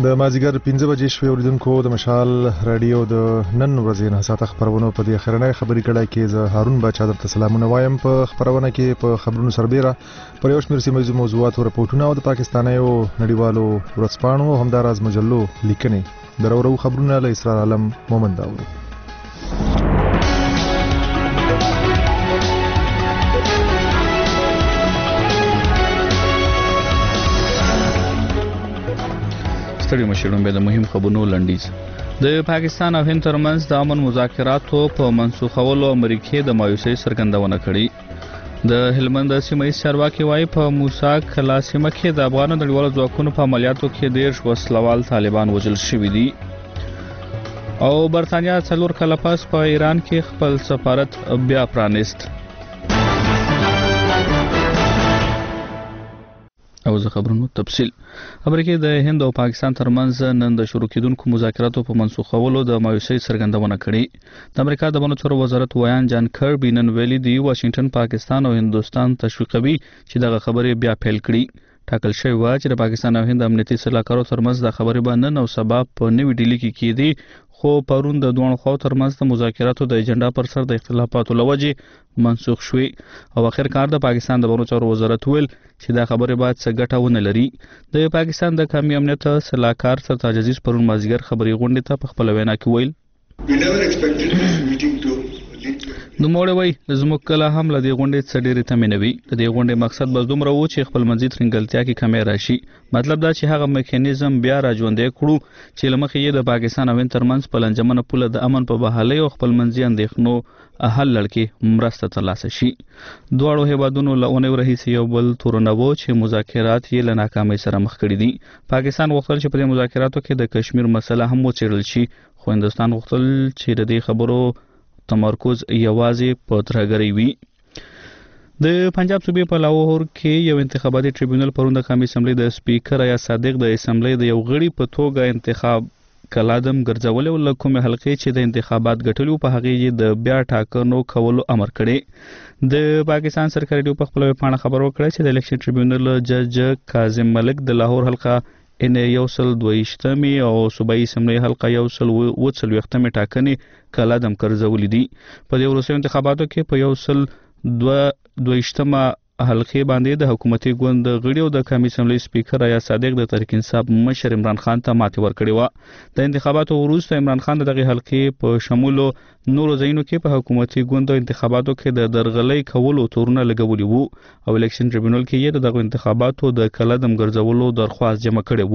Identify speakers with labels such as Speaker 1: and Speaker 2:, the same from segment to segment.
Speaker 1: د مازیګر 15 بجې شوې اوریدونکو د مشال رادیو د نن ورځې نه ساته خبرونه په دې اخرنۍ خبري کړه کې زه هارون بچا درته سلامونه وایم. په خبرونه کې په خبرونو سربېره پر یو شمېر سیمه موضوعات او رپورټونه او د پاکستانیو نړیوالو ورځپاڼو او همداراز مجلو لیکنې درورو خبرونه له اسرار عالم مومند داورو.
Speaker 2: ستړي مشرون به د مهم خبرونو لنډیز. د پاکستان او هند ترمنځ د امن مذاکراتو په منسوخولو امریکای د مایوسۍ څرګندونه کړې. د هلمند سیمه ییز چارواکي وايي په موسی کلا سیمه کې د افغان نړیوالو ځواکونو په عملیاتو کې 10 وسلوال طالبان وژل شوي دي. او برتانیا 4 کاله پس په ایران کې خپل سفارت بیا پرانیست. او زه خبرونو تفصیل. امریکا د هند او پاکستان ترمنځ نن د شروع کېدونکو مذاکراتو په منسوخولو د مایوسۍ څرګندونه کړې. د امریکا د بهرنیو چارو وزارت ویان جان کربي نن ویلي دی واشنگټن پاکستان او هندوستان تشویقوي چې دغه خبرې بیا پیل کړي. ټاکل شوی و چې د پاکستان او هند امنیتي سلاکارو ترمنځ د خبرې به نن او سبا په نوې ډیلي کې کېدي، خو پرون د دوه خواو ترمنځ د مذاکراتو د ایجنډا پر سر د اختلافاتو لوجې منسوخ شوې. او اخر کار د پاکستان د بهرنیو چارو وزارت ویل چې دا خبرې باید څه ګټه ونه لري. د پاکستان د قومي امنیت سلاکار سرتاج عزیز پرون مازیګر خبري غونډې ته په خپل وینا کې ویل نو موړې وای زموږ کله هم لدی غونډې څه ډېرې تمنوي. د دې غونډې مقصد بس دومره و چې خپل منځي ترنګلتیا کې کمی راشي. مطلب دا چې هغه میکانیزم بیا راژوندې کړو چې لمخې یې د پاکستان او هند ترمنځ په لنجمنه پوله د امن په بحالۍ او خپل منځي اندېښنو حل لړکې مرسته ترلاسه شي. دواړو هیوادونو له اونۍ ورهیسې یو بل تورنوو چې مذاکرات یې له ناکامۍ سره مخ کړي دي. پاکستان غوښتل چې په دې مذاکراتو کې د کشمیر مسله هم وڅېړل شي، خو هندوستان غوښتل چې د دې خبرو تمرکز یوازې په ترهګرۍ وي. د پنجاب صوبې په لاهور کې یو انتخاباتي ټریبیونل پرون د قومي اسمبلی د سپیکر یا صادق د اسمبلی د یو غړي په توګه انتخاب کلادم ګرځول او له کومې حلقې چې د انتخابات ګټلو په هغه یې د بیا ټاکنو کولو امر کړي. د پاکستان سرکاري ریډیو په خپل پاڼه خبر ورکړی چې د الیکشن ټریبیونل جج کاظم ملک د لاهور حلقه ان 122 او صوبایي اسمبلی حلقه 140 ټاکنې کلادم ګرځولې دي. په دې وروستیو انتخاباتو کې په 122 حلقې باندې د حکومتي ګوند غړي او د قومي اسمبلی سپیکر یا صادق د تحریک انصاف مشر عمران خان ته ماتې ورکړې و. د انتخاباتو وروسته عمران خان دغه حلقې په شمولو نورو ځایونو کې په حکومتي ګوند انتخاباتو کې د درغلۍ کولو تورونه لګولي وو او الیکشن ټریبیونل کې یې دغه انتخاباتو د کلادم ګرځولو درخواست جمع کړی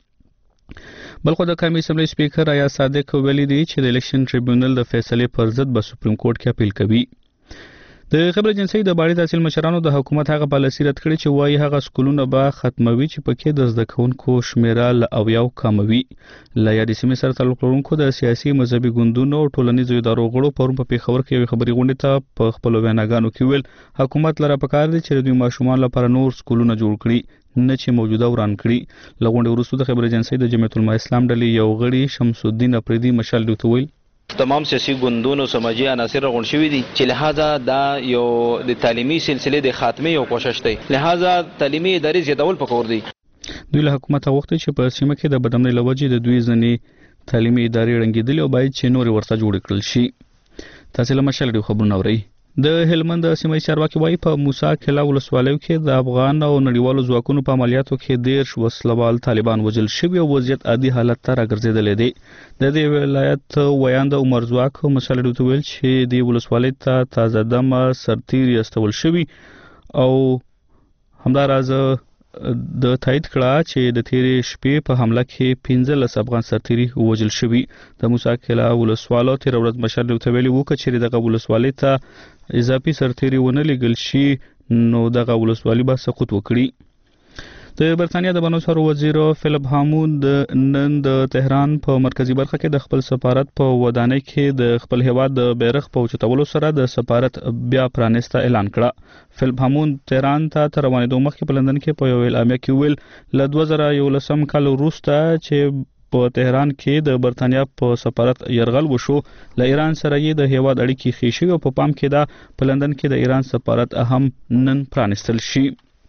Speaker 2: وو. بلخو د قومي اسمبلی سپیکر یا صادق ویلي دی چې د الیکشن ټریبیونل د فیصلې پر ضد به سپریم کورټ کې اپیل کوي. د خبر ایجنسی د باړې تحصیل مشرانو د حکومت هغه پالیسي رد کړې چې وایي هغه سکولونه به ختموي چې پکې د زده کوونکو شمیره له 90 کموي. له یادې سیمې سره تعلق لرونکو د سیاسي مذهبي ګوندونو او ټولنیزو ادارو غړو پرون په پیښور کې یو خبري غونډې ته په خپل ویناګانو کې ویل حکومت لره پکار دی چې د ماشومان لپاره نور سکولونه جوړ کړي نه چې موجوده وران کړي. له غونډې وروسته د خبر ایجنسی د جمعیت العلماء اسلام ډلې یو غړي شمس الدین افریدي مشال ډیو ته ویل
Speaker 3: تمام سیاسي ګوندونو سماجی عناصر غون شوي دي چې لہذا دا یو د تعلیمي سلسله د خاتمه یو کوشش دی، لہذا تعلیمي ادارې زیاتول پکور دي.
Speaker 2: دوی له حکومت غوښتي چې په سیمه کې د بدامنۍ لوجې د دوی ځنې تعلیمي ادارې رنګېدلې او باید چې نور ورته جوړ کړل شي. تاسو له مشال ډیو خبرونه اورئ. د هلمند سیمه ییز چارواکي وايي په موسی کلا ولسوالیو کې د افغان او نړیوالو ځواکونو په عملیاتو کې 10 وسلوال طالبان وژل شوي او وضعیت عادي حالت ته راګرځېدلی دی. د دې ولایت ویاند عمر ځواک مسله ډیو ته ویل چې د ولسوالۍ ته تازه دمه سرتیري استول شوي او همداراز د تایید کړه چې د تیرې شپې په حمله کې 15 افغان سرتیري وژل شوي. د موسی کلا ولسوالو تیر ورځ مشر ډیو ته ویلي وو چې دغه ولسوالۍ ته اضافي سرتیري ونه لګل شي نو دغه ولسوالۍ به سقوط وکړي. د برتانیا د بهرنیو چارو وزیر فلیپ هاموند نن د تهران په مرکزی برخه کې د خپل سفارت په ودانۍ کې د خپل هیواد د بیرغ په اوچتولو سره د سفارت بیا پرانیسته اعلان کړه. فلیپ هاموند تهران ته روانېدو مخکې په لندن کې په یو اعلامیه کې ویل له 2011 کال وروسته چې په تهران کې د برتانیا په سفارت يرغل وشو له ایران سره یې د هیواد اړیکې ښې شوې او په پام کې دا په لندن کې د ایران سفارت هم نن پرانیستل شي.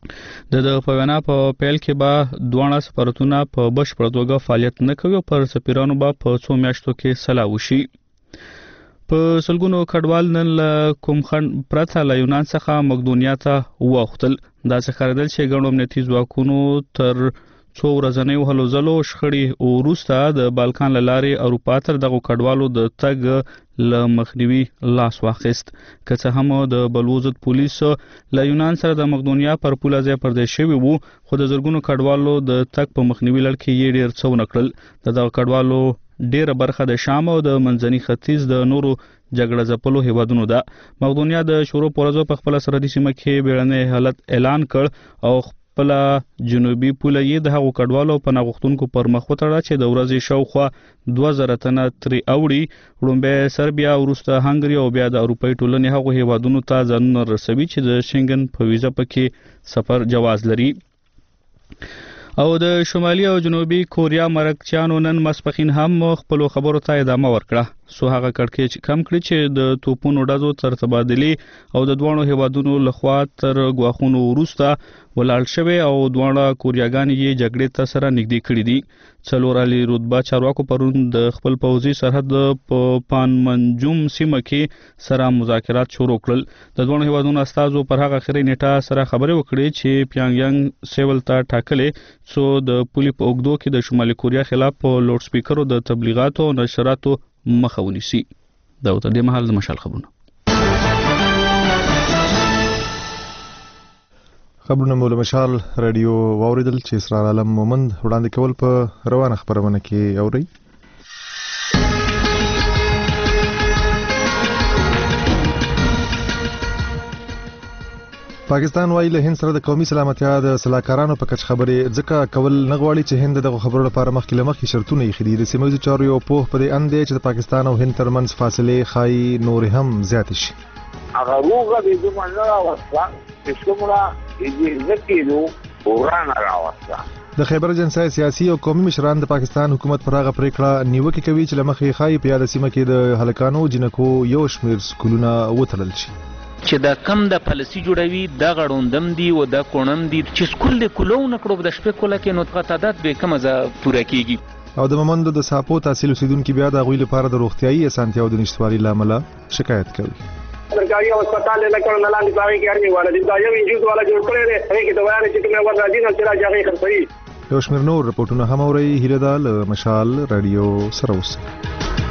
Speaker 2: د په وینا په پیل کې به دوه سفارتونه په بشپړ توګه فعالیت نه کوي او پر سفیرانو به په څو میاشتو کې سلا وشي. په سلګونو کډوال نن له کوم خنډ پرته له یونان څخه مقدونیا ته واوښتل. دا څه ښکارېدل چې ګڼو امنیتي ځواکونو تر څو ورځنیو هلو ځلو شخړې وروسته د بالکان له لارې اروپا تر دغو کډوالو د تګ له مخنیوي لاس واخیست. که څه هم د بلوزت پولیس له یونان سره د مقدونیا پر پوله ځای پردې شوي وو، خو د زرګونو کډوالو د تګ په مخنیوي لړ کې یې ډېر څه ونه کړل. د دغه کډوالو ډېره برخه د شام او د منځني ختیځ د نورو جګړه ځپلو هیوادونو ده. مقدونیا د شروع په ورځو په خپله سرحدي سیمه کې بیړنی حالت اعلان کړ او خپل جنوبي پوله یې د هغو کډوالو په ناغوښتونکو پر مخ وتړه چې د ورځې شاوخوا 2000 تنه ترې اوړي. وړومبی سربیا، وروسته هنګري او بیا د اروپایي ټولنې هغو هیوادونو ته ځانونه رسوي چې د شنګن په ویزه پکې سفر جواز لري. او د شمالي او جنوبي کوریا مرکچیانو نن ماسپښین هم خپلو خبرو ته ادامه ورکړه، څو هغه کړکېچ کم کړي چې د توپونو ډزو تر تبادلې او د دواړو هیوادونو لخوا تر ګواښونو وروسته ولاړ شوی او دواړه کوریاګانې یې جګړې ته سره نږدې کړي دي. څلور عالي رتبه چارواکو پرون د خپل پوځي سرحد په پانمنجوم سیمه کې سره مذاکرات شروع کړل. د دواړو هیوادونو استازو پر هغه اخري نیټه سره خبرې وکړې چې پیانګیانګ سیول ته ټاکلې څو د پولي په اوږدو کې د شمالي کوریا خلاف په لوډ سپیکرو د تبلیغاتو او نشراتو مخه ونیسي. دا تر دې مهال د مشال خبرونه
Speaker 1: مو له مشال رادیو واوریدل چې اسرار عالم مومند وړاندې کول په روانه خبرونه کې اوري. پاکستان وايي له هند سره د قومي سلامتیا د سلاکارانو په کچ خبرې ځکه کول نه غواړي چې هند دغه خبرو لپاره مخکې له مخکې شرطونه یې خېدي. د سیمه ییزو چارو یو پوه په دې اند دی چې د پاکستان او هند ترمنځ فاصلې ښایي نور هم زیاتې شي.
Speaker 4: هغه روغه د دې منځ راوسته چې څومره یې ذکرو وران راوسته.
Speaker 1: د خیبر اجنسی سیاسي او قومي مشران د پاکستان حکومت پر هغه پریکړه نیوکه کوي چې لمخې ښایي په یاد سیمه کې د هلکانو جنکو یو شمیر سکولونه وتړل شي.
Speaker 5: چې دا کم د پالیسي جوړوي دا غړوندم دي او دا کونم دي چې سکول د کولو نه کړو د شپې کوله کې نو تعداد به کم ځا پوره کیږي.
Speaker 1: او د مومندو د ساپو تحصیل اوسیدونکو بیا د غوی لپاره د روغتيایي اسانتیاو د نشټوالي لامل شکایت کوي.
Speaker 6: سرکاري هسپتال له کړه نه لاندې پاره کې اړین والا دي دا یو انجوز والا جوړ کړی دی هغه کې دوايانې چې کومه ور راځي نه چې راځي خرڅوي.
Speaker 1: یو شمېر نور رپورټونه هم اوري. هیله ده له مشال رادیو سره اوسئ.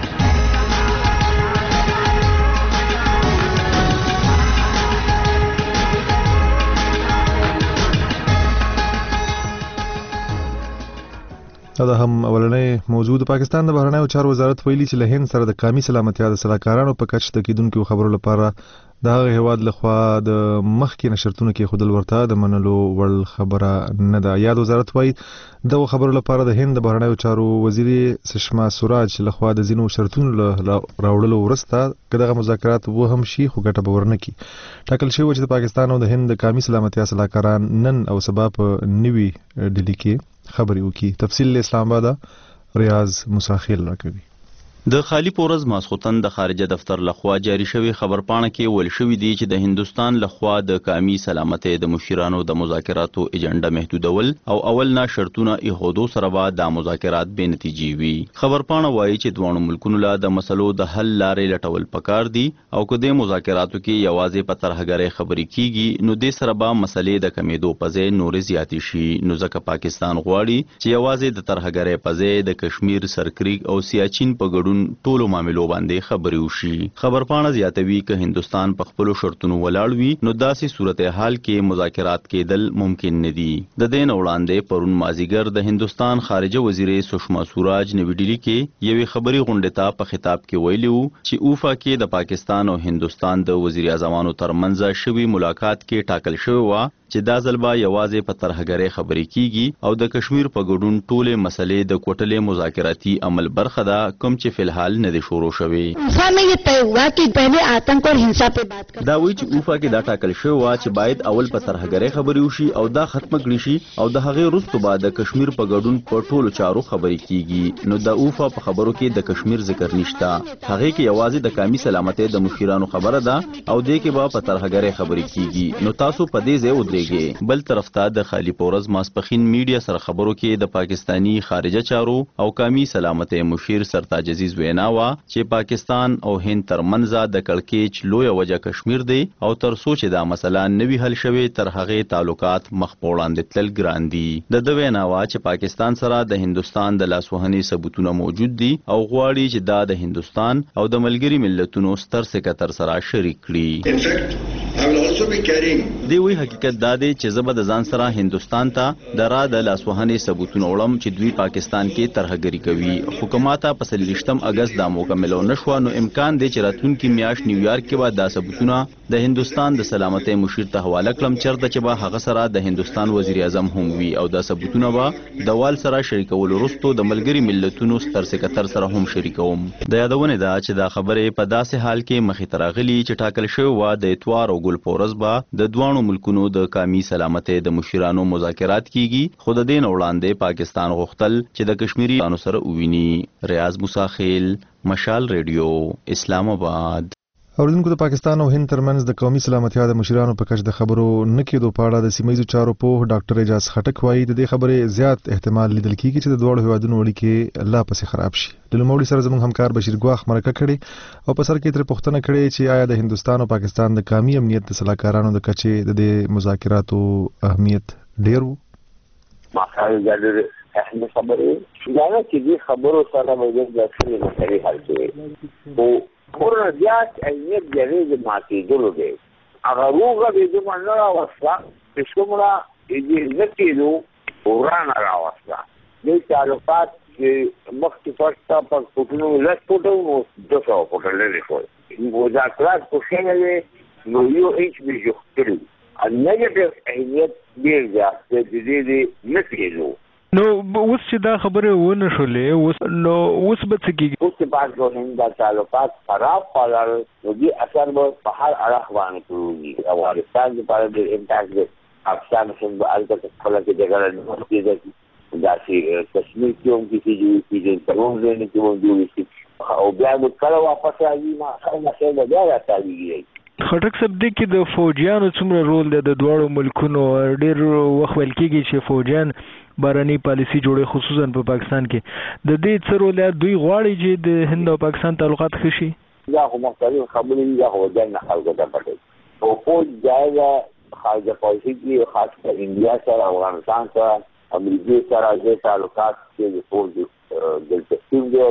Speaker 1: دا هم اولنې موضوع د پاکستان د بهرنیو چارو وزارت ویلي چې له هند سره د قومي سلامتیا د سلاکارانو په کچ د کېدونکو خبرو لپاره د هغه هیواد لخوا د مخکې نشرتونو کې خودل ورته د منلو وړ خبره نه ده. یاد وزارت وایي دغه خبرو لپاره د هند د بهرنیو چارو وزیر سشما سوراج لخوا د ځینو شرطونو راوړلو وروسته دغه مذاکرات وهم شي خو ګټه به ورنه کړي. ټاکل شوی چې د پاکستان او د هند د قومي سلامتیا سلاکاران نن او سبا په نوي ډیلي کې خبرې وکړي. تفصیل اسلام آباد ریاض مساخیل راکوي.
Speaker 7: د خالی پورز ماسخوتن د خارجه دفتر لخوا جاری شوی خبرپاڼه کې ویل شوی دی چې د هندستان لخوا د قومي سلامتۍ د مشیرانو د مذاکراتو ایجنډا محدودول او اول نه شرطونه ایهودو سره به د مذاکرات به نتیجې وي. خبرپاڼه وایي چې دوه ملکونو له د مسلو د حل لارې لټول پکار دي او که د مذاکراتو کې یوازې په طرحګرۍ خبرې کیږي نو د سره به مسلې د کمیدو په ځای نورې زیاتې شي. نو ځکه پاکستان غواړي چې یوازې د طرحګرۍ په ځای د کشمیر، سرکریک او سیاچین په ګډون ټولو معاملو باندې خبرې وشي. خبرپاڼه زیاتوي که هندستان په خپلو شرطونو ولاړ وي نو داسې صورتحال کې مذاکرات کېدل ممکن نه دي. د دې نه وړاندې پرون مازیګر د هندستان خارجه وزیر سشما سوراج نوې ډیلي کې یوې خبري غونډې ته په خطاب کې ویلي وو چې اوفا کې د پاکستان او هندستان د وزیر اعظمانو ترمنځ شوی ملاقات کې ټاکل شوی و چې دا ځل به یوازې په طرحګرۍ خبرې کیږي او د کشمیر په ګډون ټولې مسلې د کوټلې مذاکراتي عمل برخه ده کوم چې فلحال نه دي شروع شوي.
Speaker 8: اوفا में ये तय हुआ कि पहले आतंक और हिंसा पे बात करें.
Speaker 7: دا وایي چې اوفا کې دا ټاکل شوی و چې باید اول په ترهګرۍ خبرې وشي او دا ختمه کړي شي او د هغې وروسته به د کشمیر په ګډون په ټولو چارو خبرې کیږي. نو د اوفا په خبرو کې د کشمیر ذکر نشته. هغې کې یوازې د قومي سلامتۍ د مشیرانو خبره ده او دې کې به په ترهګرۍ خبرې کیږي. نو تاسو په دې ځای ودرېږئ. بل طرف ته د خالي پورز ماسپخین میډیا سره خبرو کې د پاکستانی خارجه چارو او قومي سلامتۍ مشیر سرتاج عزیز وینا وا چې پاکستان او هند ترمنځ د کړکېچ لویه وجه کشمیر دی او تر څو چې دا مسله نوي حل شوي تر هغې تعلقات مخ په وړاندې تلل ګران دي. د وینا وا چې پاکستان سره د هندوستان د لاسوهنې ثبوتونه موجود دي او غواړي چې دا د هندوستان او د ملګري ملتونو ستر سکتر سره شریک کړي. دی وی حقیقت دا دی چې زه به د ځان سره هندوستان ته د را د لاسوهنې ثبوتونه وړم چې دوی پاکستان کې ترهګري کوي. حکومت په 23 اگست دا مکمل نشو نو امکان دی چې راتلونکي میاشت نیویارک کې به دا ثبوتونه د هندوستان د سلامتۍ مشیر ته حواله کړم چېرته چې به هغه سره د هندوستان وزیر اعظم هم وي او دا ثبوتونه به د وال سره شریکولو وروسته د ملګري ملتونو ستر سکتر سره هم شریکوم. د یادونه ده چې دا خبرې په داسې حال کې مخې ته راغلي چې ټاکل شوی و د اتوار او ګل پورز به د دوانو ملکونو د قومي سلامتۍ د مشیرانو مذاکرات کیږي. خو د دې نه وړاندې پاکستان غوښتل چې د کشمیری انو سره وویني. ریاض موسی خیل، مشال ریډیو، اسلام آباد.
Speaker 1: اوریدونکو د پاکستان او هند ترمنځ د قومي سلامتیا د مشیرانو په کچ د خبرو نه کېدو په اړه د سیمه ییزو چارو پوه ډاکټر اعجاز خټک وایي د دې خبرې زیات احتمال لیدل کېږي چې د دواړو هیوادونو اړیکې لا پسې خراب شي. د نوموړي سره زموږ همکار بشیر ګواخ مرکه کړې او په سر کې ترې پوښتنه کړې چې آیا د هندوستان او پاکستان د قومي امنیت د سلاکارانو د کچې د دې مذاکراتو اهمیت ډېر و.
Speaker 4: احنا خبرې دا چې دې خبرو سره موږ د ټولې مسلې حل کړې او ورته زیات اهمیت لري د ماتېدلو دی. هغه روغه د دې باندې راوسته چې څومره دې نکېدو ورانه راوسته. دې تعلقات چې مخکې فرصت په پټونو لږ پټو نو 200 پټو لري خو مذاکرات په شنه نو یو هیڅ به جوړ النيجاتيف اهمیت ډېر زیات دې نکېدو.
Speaker 9: نو اوس چې دا خبره ونه شولې نو اوس به څه کېږي؟
Speaker 4: اوس چې بعد د هند د تعلقات خراب کړل نو دې اثر به په هر اړخ باندې کوي. افغانستان لپاره د امپاکټ د افغانستان څخه البته خپل کې دغه نه کېږي دا چې کشمیر کې هم کېږي چې ترون ځای کې هم جوړ او بیا د کله واپس راځي ما څنګه بیا راځي.
Speaker 9: خټک صاحب دې کې د فوجیانو څومره رول دی د دواړو ملکونو؟ ډېر وخت ویل کېږي چې فوجیان بهرنۍ پالیسي جوړي خصوصا په پاکستان کې د دې څه رول دوی غواړي چې د هند او پاکستان تعلقات ښه شي؟
Speaker 4: دا خو مختلف خبرې دي. دا خو ځان نه خلکو ته پټي او فوج جایزه خارجه پالیسي کې خاص کر انډیا سره افغانستان سره امریکا سره د تعلقات کې د فوج د تقسیم دی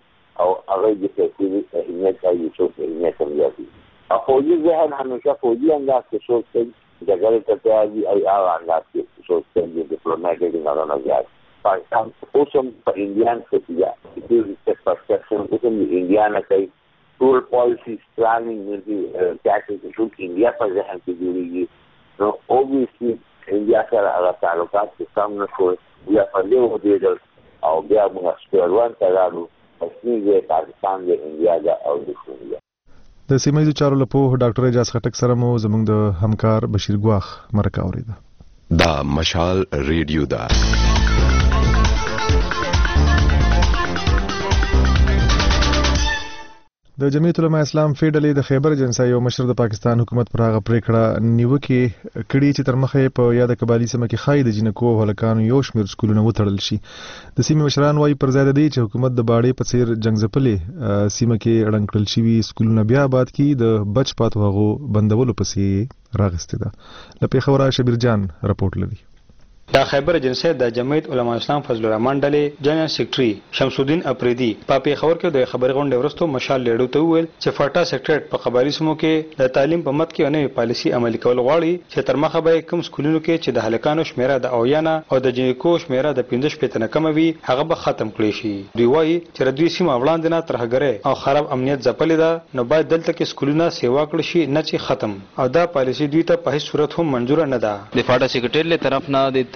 Speaker 4: او هغه د تقسیم اهمیت کوي چې اهمیت کوي. فوجي ذهن همیشه فوجي انداز کې سوچ کوي جګړې ته تیاری ای هغه انداز کې سوچ کوي ډیپلوماټیک نه زیات. پاکستان اوس هم په انډیان کې د پرسپشن اوس هم انډیان کوي ټول پالیسي پلانینګ د ټاکټیک چې انډیا په ذهن کې جوړیږي نو اوبویسلی انډیا سره هغه تعلقات چې کم نه شوي یا په دې ودرېدل او بیا موږ سپیروان ته راغلو. کشمیر د پاکستان د انډیا دا او د شونډه
Speaker 1: د سیمه ییزو چارو لپاره ډاکټر اعجاز خټک سره مو زموږ د همکار بشیر ګواخ مرکه اوریده.
Speaker 10: دا مشال ریډیو دا
Speaker 1: د جمعیت العلماء اسلام فیډلې د خیبر ایجنسۍ یو مشر د پاکستان حکومت پر هغه پریکړه نیوکه کړي چې تر مخه په یاد قبایلی سیمه کې خای د جنکو او هلکانو یو شمېر سکولونه وتړل شي. د سیمې مشران وایي پر ځای د دې چې حکومت د باړې په څیر جنگځپلې سیمه کې ړنګ کړل شوي سکولونه بیا آباد کړي د بچ پاتو هغو بندولو پسې راغستې ده. له پېښوره شبیر جان رپورټ لري.
Speaker 11: دا خیبر ایجنسۍ د جمعیت علماء اسلام فضل الرحمن ډلې جنرال سیکرټري شمس الدین اپریدي په پیښور کې د خبري غونډې وروسته مشال لیډو ته وویل چې فاټا سیکریټریټ په قبایلی سیمو کې د تعلیم په مد کې نوې پالیسي عملي کول غواړي چې تر مخه به کوم سکولونو کې چې د هلکانو شمیره د اویانا او د جنکو شمیره د 15 نه کم وي هغه به ختم کړي شي. دوی وایي چې دوی سیمه وړاندې نه ترهګرۍ او خراب امنیت ځپلې ده نو باید دلته کې سکولونه سیوا کړي شي نه چې ختم او دا پالیسي دوی ته په هیڅ صورت هم منظور نه ده.
Speaker 3: د فاټا سیکریټریټ له طرف نه د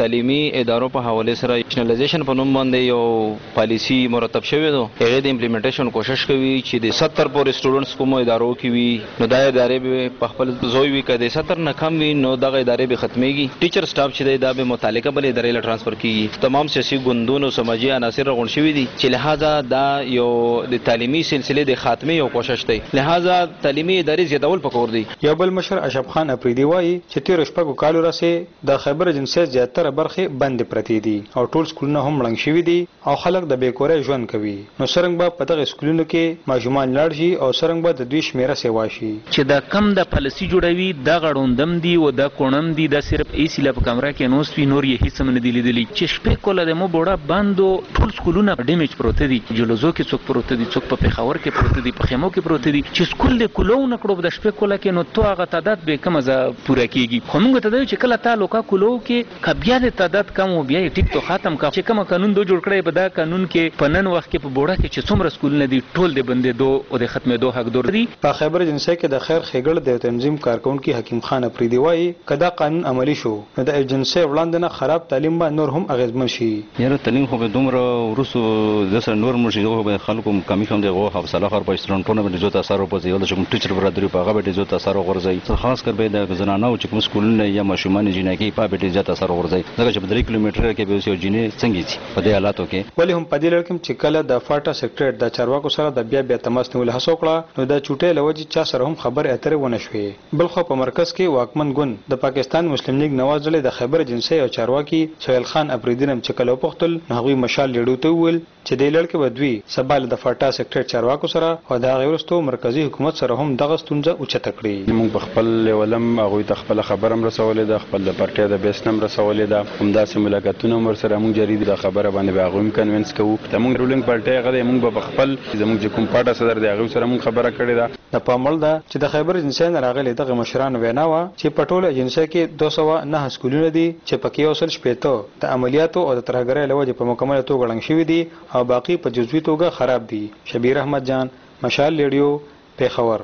Speaker 3: تعلیمي ادارو په حواله سره نېشنلایزیشن په نوم باندې یو پالیسی مرتب شوی دی. هغه د امپلیمنټیشن کوشش کوي چې د 70 پورې سټوډنټس کوم ادارو کې وي نو دا ادارې به په خپل زوی وي کده 70 نه کم وي نو دغه ادارې به ختميږي. ټیچر سټاف چې دا به متعلقه بل ادارې له ترانسفر کیږي. تمام سیاسي ګوندونو سماجی عناصر غون شوی دي چې لہذا دا یو د تعلیمي سلسله د خاتمه یو کوشش دی. لہذا تعلیمي ادارې زیاتول پکور دي.
Speaker 11: یو بل مشر اشرف خان اپریدي وایي چې تیر شپږ کالو راځي د خیبر ایجنسی زیاتره برخه بند پرتی دي او ټول سکولونه هم مړنګ شوي دي او خلک د بیکورۍ ژوند کوي. نو څرنګه به په دغه سکولونو کې ماشومان لاړ شي او څرنګه به د دوی شمیره سیوا شي
Speaker 5: چې دا کم د پالیسي جوړوي دا غړوندم دي او دا کونم دي دا صرف ایسی لا په کمره کې نوست وی نور یې هیڅ نه دی لیدلی چې شپې کوله د مو بوډا باندو ټول سکولونه ډیمیج پروت دي. جلوزو کې څوک پروت دي څوک په پېښور کې پروت دي په خیمو کې پروت دي چې سکول د کولو نه کړو د شپې کوله کې نو تو هغه تعداد به کم ز پوره کیږي. خو موږ ته دا چې کله تعلقه کولو کې کبیا د تعداد کم او بیا ټیک تو ختم کا چې کوم قانون دو جوړ کړی په دا قانون کې په نن وخت کې په بوډا کې چې څومره سکولونه دي ټول د بندې دو او د ختمې دو حق دور دي.
Speaker 11: په خیبر ایجنسی کې د خیر خېګړ د تنظیم کارکونکو حکیم خان اپریدي وایي کدا قانون عملی شو نو د ایجنسی وړاندې خراب تعلیم به نور هم اغیزمن شي.
Speaker 12: یاره تعلیم خو به دومره ورسو د سر نور مرشي به خلکو کمی هم دغه حوصله خر په سټرونټونه باندې زو تاثیر په زیول چې ټیچر برادری په هغه باندې زو تاثیر ورځي خاص کر به د زنانه او چې کوم سکولونه یا ماشومان جنګي په باندې زیات اثر ورځي ځکه چې په 3 کیلومتر کې به اوسې جنې څنګه دي په دې حالاتو کې.
Speaker 11: ولی هم په دې لړ کې چې کله د فاټا سیکریټ د چارواکو سره د بیا تماس نیول هڅه وکړه نو د چوټې لوجي چا سره هم خبر اترې ونه شوې. بل خو په مرکز کې واکمن ګوند د پاکستان مسلم لیگ نواز ډلې د خیبر ایجنسی او چارواکي سهیل خان اپریدي نم چې کله وپختل هغوی مشال لیډو ته ویل چې د لړ کې بدوي سبال د فاټا سیکریټ چارواکو سره او د غیرستو مرکزی حکومت سره هم دغه ستونزه اوچته کړې.
Speaker 13: موږ په خپل ولم هغه ته خپل خبرم رسولې د خپل پارټي د بیسنم رسولې ده همداسې ملاقاتونه مر سره موږ جری د خبره باندې باغوم کنوینس کوو ته موږ رولینګ پارټي غوډه موږ په خپل زموږ کوم پاټا صدر دی هغه سره موږ خبره کړې ده.
Speaker 11: د پامل ده چې د خیبر ایجنسی نه راغلي دغه مشران وینا و چې پټول ایجنسی کې 209 سکولونه دي چې پکې اوسل شپېته د عملیاتو او د ترهګرۍ لوجه په مکمل توګه غړنګ شوي دي او باقی په جزوي توګه خراب دي. شبیر احمد جان مشال ریډیو پیښور.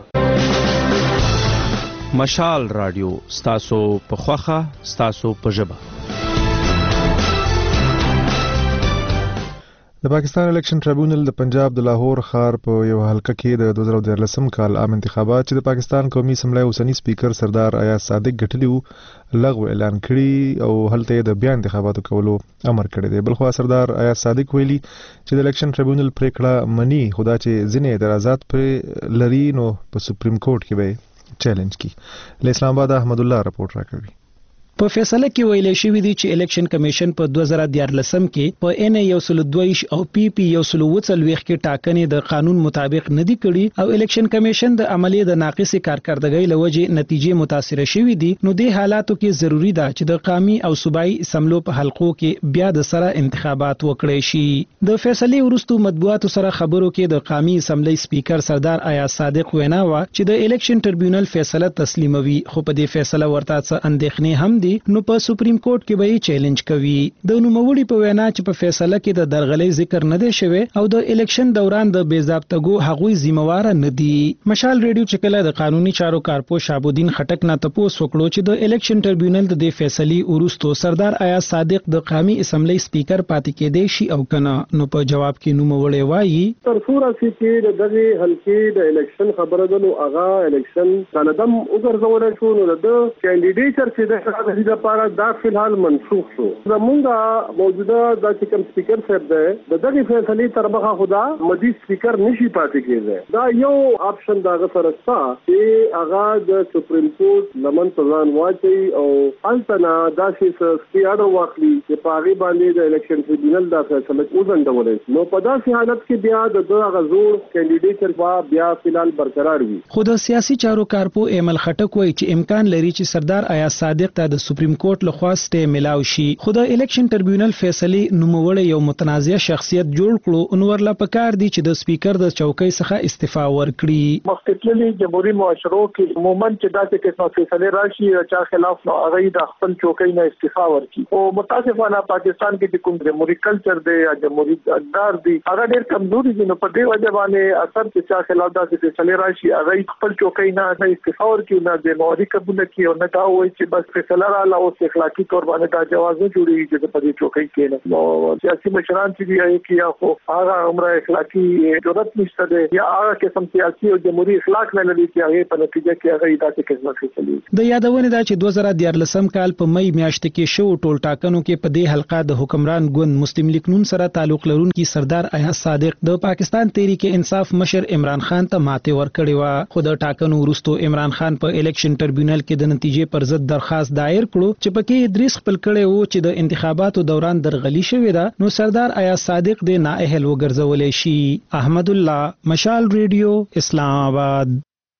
Speaker 14: مشال رادیو ستاسو په خوخه ستاسو په ژبه.
Speaker 1: د پاکستان الیکشن ټریبیونل د پنجاب د لاهور ښار په یو حلقه کې د 2013 کال عام انتخابات چې د پاکستان قومي اسمبلی اوسنی سپیکر سردار ایاز صادق ګټلی لغو اعلان کړي او هلته د بیا انتخاباتو کولو امر کړی دی. بلخوا سردار ایاز صادق ویلي چې د الیکشن ټریبیونل پریکړه مني خدا چې ځینې اعتراضات پر لري نو په سپریم کورټ کې به چیلنج کی. له اسلام آباد احمد الله رپورټ راکوي.
Speaker 15: په فیصله کې ویل شوی دی چې الیکشن کمیشن په 2014 کې په ان 122 او پی پی 140 کې ټاکنې د قانون مطابق نه دي کړي او الیکشن کمیشن د عملی د ناقص کارکردګۍ لوجه نتیجې متاثر شوې دي. نو د حالاتو کې ضروری ده چې د قومي او صوبایي اسمبلو په حلقو کې بیا د سره انتخابات وکړي شي. د فیصله ورستو مطبوعاتو سره خبرو کې د قومي اسمبلی سپیکر سردار ایاز صادق وینا و چې د الیکشن ټریبیونل فیصله تسلیموي خو په دې فیصله ورته څه اندېښنې هم نو په سپریم کورټ کې به چیلنج کوي. د نوموړي په وینا چې په فیصله کې د درغلۍ ذکر نه دی شوی او د الیکشن دوران د بې ضابطګو هغوی ذمہوار نه دي. مشال ریډیو چې کله د قانوني چارو کارپو شابودین خټک نه تپوس وکړو چې د الیکشن ټریبیونل د فیصلې ورستو سردار ایاز صادق د قومي اسمبلی سپیکر پاتې کېدی شي او کنه نو په جواب کې نوموړي وایي
Speaker 6: تر څوره چې دغه حلقې د الیکشن خبره ده نو هغه الیکشن کاندم وګرځول شو نو د کینډیډیټر چې د لپاره دا فلحال منسوخ شو. زمونږه موجوده د چکم سپیکر صاحب ده دغه فیصله تر مخه خدا مزید سپیکر نشي پاتې کېږي. دا یو اپشن دا غفر استا چې هغه د سپریم کورټ لمن تزان واچي او التنا داسې سپیاډر واخلي چې پاغي باندې د الیکشن ټریبیونل دا فیصله وزندول نو په داسې حالت کې بیا د دغه زور کینډیډیټر وا بیا فلحال برقرار وي.
Speaker 15: خو د سیاسي چارو کارپو ایمل خټک وایي چې امکان لري چې سردار ایاز صادق ته د سپریم کورټ له خواسته ملاو شي. خو د الیکشن ټریبیونل فیصله نوموړی یو متنازع شخصیت جوړ کړو انور لا پکار دی چې د سپیکر د چوکۍ څخه استعفا ورکړي.
Speaker 16: مستقلی جمهوریت معاشرو کې عموما چې داسې قسمه فیصله راشي او چا خلاف نو هغه د خپل چوکۍ نه استعفا ورکړي. او متاسفانه پاکستان کې کوم جمهوریت کلچر دی یا جمهوریت اقدار دی هغه ډېر کمزوري دي نو په دې وجه باندې اثر چې چا خلاف داسې فیصله راشي هغه خپل چوکۍ نه استعفا ورکړي نه د موري قبول کړي او نه دا وایي چې بس فیصله لا اوس اخلاقی تور باندې دا جواز نه جوړیږي چې په دې چوکۍ کې نه نو سیاسي مشران چې دی کې یا خو هغه عمره اخلاقی ضرورت نشته دی یا هغه قسم سیاسي او جمهوریت اخلاق نه لري چې هغه په نتیجه کې هغه داسې قسمه فیصله
Speaker 15: د یادونه دا چې 2014 کال په مئی میاشت کې شو ټول ټاکنو کې په دې حلقه د حکمران ګوند مسلم لیگ نون سره تعلق لرونکي سردار ایاز صادق د پاکستان تحریک انصاف مشر عمران خان ته ماته ورکړی و خو د ټاکنو وروسته عمران خان په الیکشن ټریبیونل کې د نتیجې پر ضد درخواست دایر کړو چې پکې ادریس خپل کړي وو چې د انتخاباتو دوران درغلي شوې ده نو سردار ایاز صادق د نااهل وګرځولې شي. احمد الله مشال ریډیو اسلام آباد.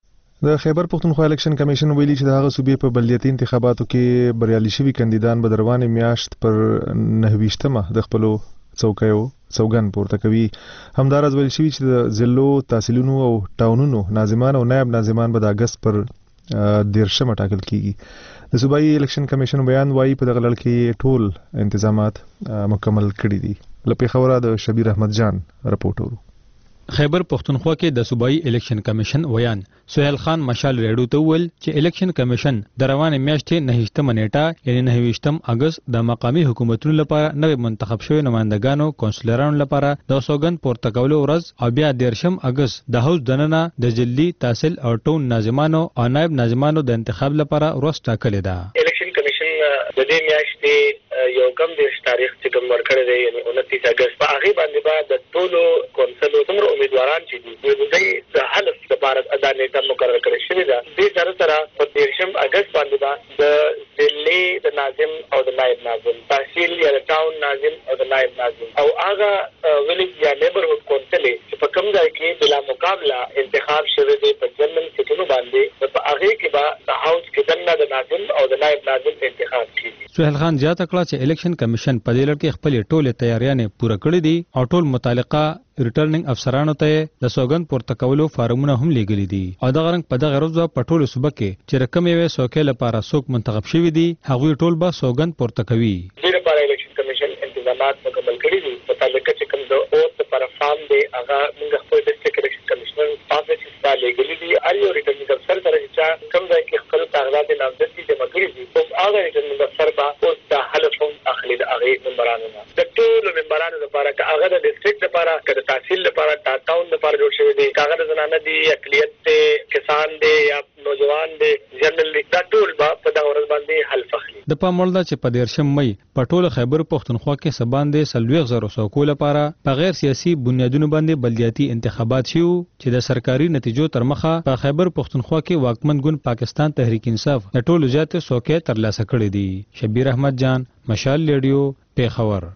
Speaker 1: د خیبر پختونخوا الیکشن کمیشن ویلي چې د هغه صوبې په بلدیاتي انتخاباتو کې بریالي شوي کاندیدان به د روانې میاشت پر 29مه د خپلو څوکیو سوګند پورته کوي. همداراز ویل شوي چې د ضلعو تحصیلونو او ټاونونو ناظمان او نایب ناظمان به د اگست پر 13مه ټاکل کیږي. د صوبایي الیکشن کمیشن بیان وایي په دغه لړ کې ټول انتظامات مکمل کړي دي. له پیښوره د شبیر احمد جان رپورټ ورو.
Speaker 17: خیبر پختونخوا کې د صوبایي الیکشن کمیشن ویان سہیل خان مشال ریډیو ته ویل چې الیکشن کمیشن د روانې میاشتې 29مه نیټه یعنی 29 اگست د مقامی حکومتونو لپاره نوې منتخب شوی نمائندګانو کونسلرانو لپاره د سوګند پورته کولو ورځ او بیا 13 اگست د هاوس دننه د جلدی تحصیل او ټون ناظمانو او نائب ناظمانو د انتخاب لپاره ورځ ټاکلې ده.
Speaker 18: الیکشن کمیشن د دې میاشتې یو کم د تاریخ چې کوم ورکړی دی یعنی 29 اگست په هغه باندې به د ټولو کونسلو څومره امیدواران چې دي دوی د حلف لپاره ادا نیټه مقرره کړې شوې ده. دې سره په 13 اگست باندې به د ضلعي د ناظم او د نائب ناظم تحصیل یا د ټاون ناظم او د نائب ناظم او هغه ویلیج یا نیبرهود کونسل چې په کوم ځای کې بلا مقابله انتخاب شوی دی په جنرال سیټونو باندې په هغه کې به د هاوس کې دننه د ناظم او د نائب ناظم انتخاب کیږي.
Speaker 17: سہیل خان زیاته کړه چې الیکشن کمیشن په دې لړ کې خپل ټولې تیاریانې پوره کړې دي او ټول متعلقه ریټرنینګ افسرانو ته د سوګند پورته کولو فارمونه هم لیږلي دي او دغه رنګ په دغه ورځ په ټولو صوبه کې چې رقم یې څوکۍ لپاره څوک منتخب شوي دي هغوی ټول به سوګند پورته کوي.
Speaker 18: دې لپاره الیکشن کمیشن انتظامات مکمل کړي دي. متعلقه چې کوم د اوت لپاره فارم دی هغه موږ خپل ډسټریکټ الیکشن کمیشنر افیس ته لیږلي دي. هر یو ریټرنینګ افسر سره چې کوم ځای کې خپل کاغذات نامزدګي جمع کړي دي هغه ریټرنینګ افسر به اوس د حلف هم اخلي د هغه ممبرانو نه د ټولو ممبرانو لپاره که هغه د ډسټریکټ لپاره که د تحصیل لپاره د ټاون لپاره جوړ شوی دی که هغه د زنانه دي اقلیت دی کسان دی یا نوجوان دی جنرال دا ټول به په دغه ورځ باندې حلف اخلي.
Speaker 17: د پام وړ ده چې په 13 مئی په ټوله خیبر پختونخوا کې سباندې 40,000 څوکو لپاره په غیر سیاسي بنیادونو باندې بلدیاتي انتخابات شوي چې د سرکاري نتیجو تر مخه په خیبر پختونخوا کې واکمن ګوند پاکستان تحریک انصاف د ټولو زیاتې څوکۍ ترلاسه کړې دي. شبیر احمد جان مشال ریډیو پیښور.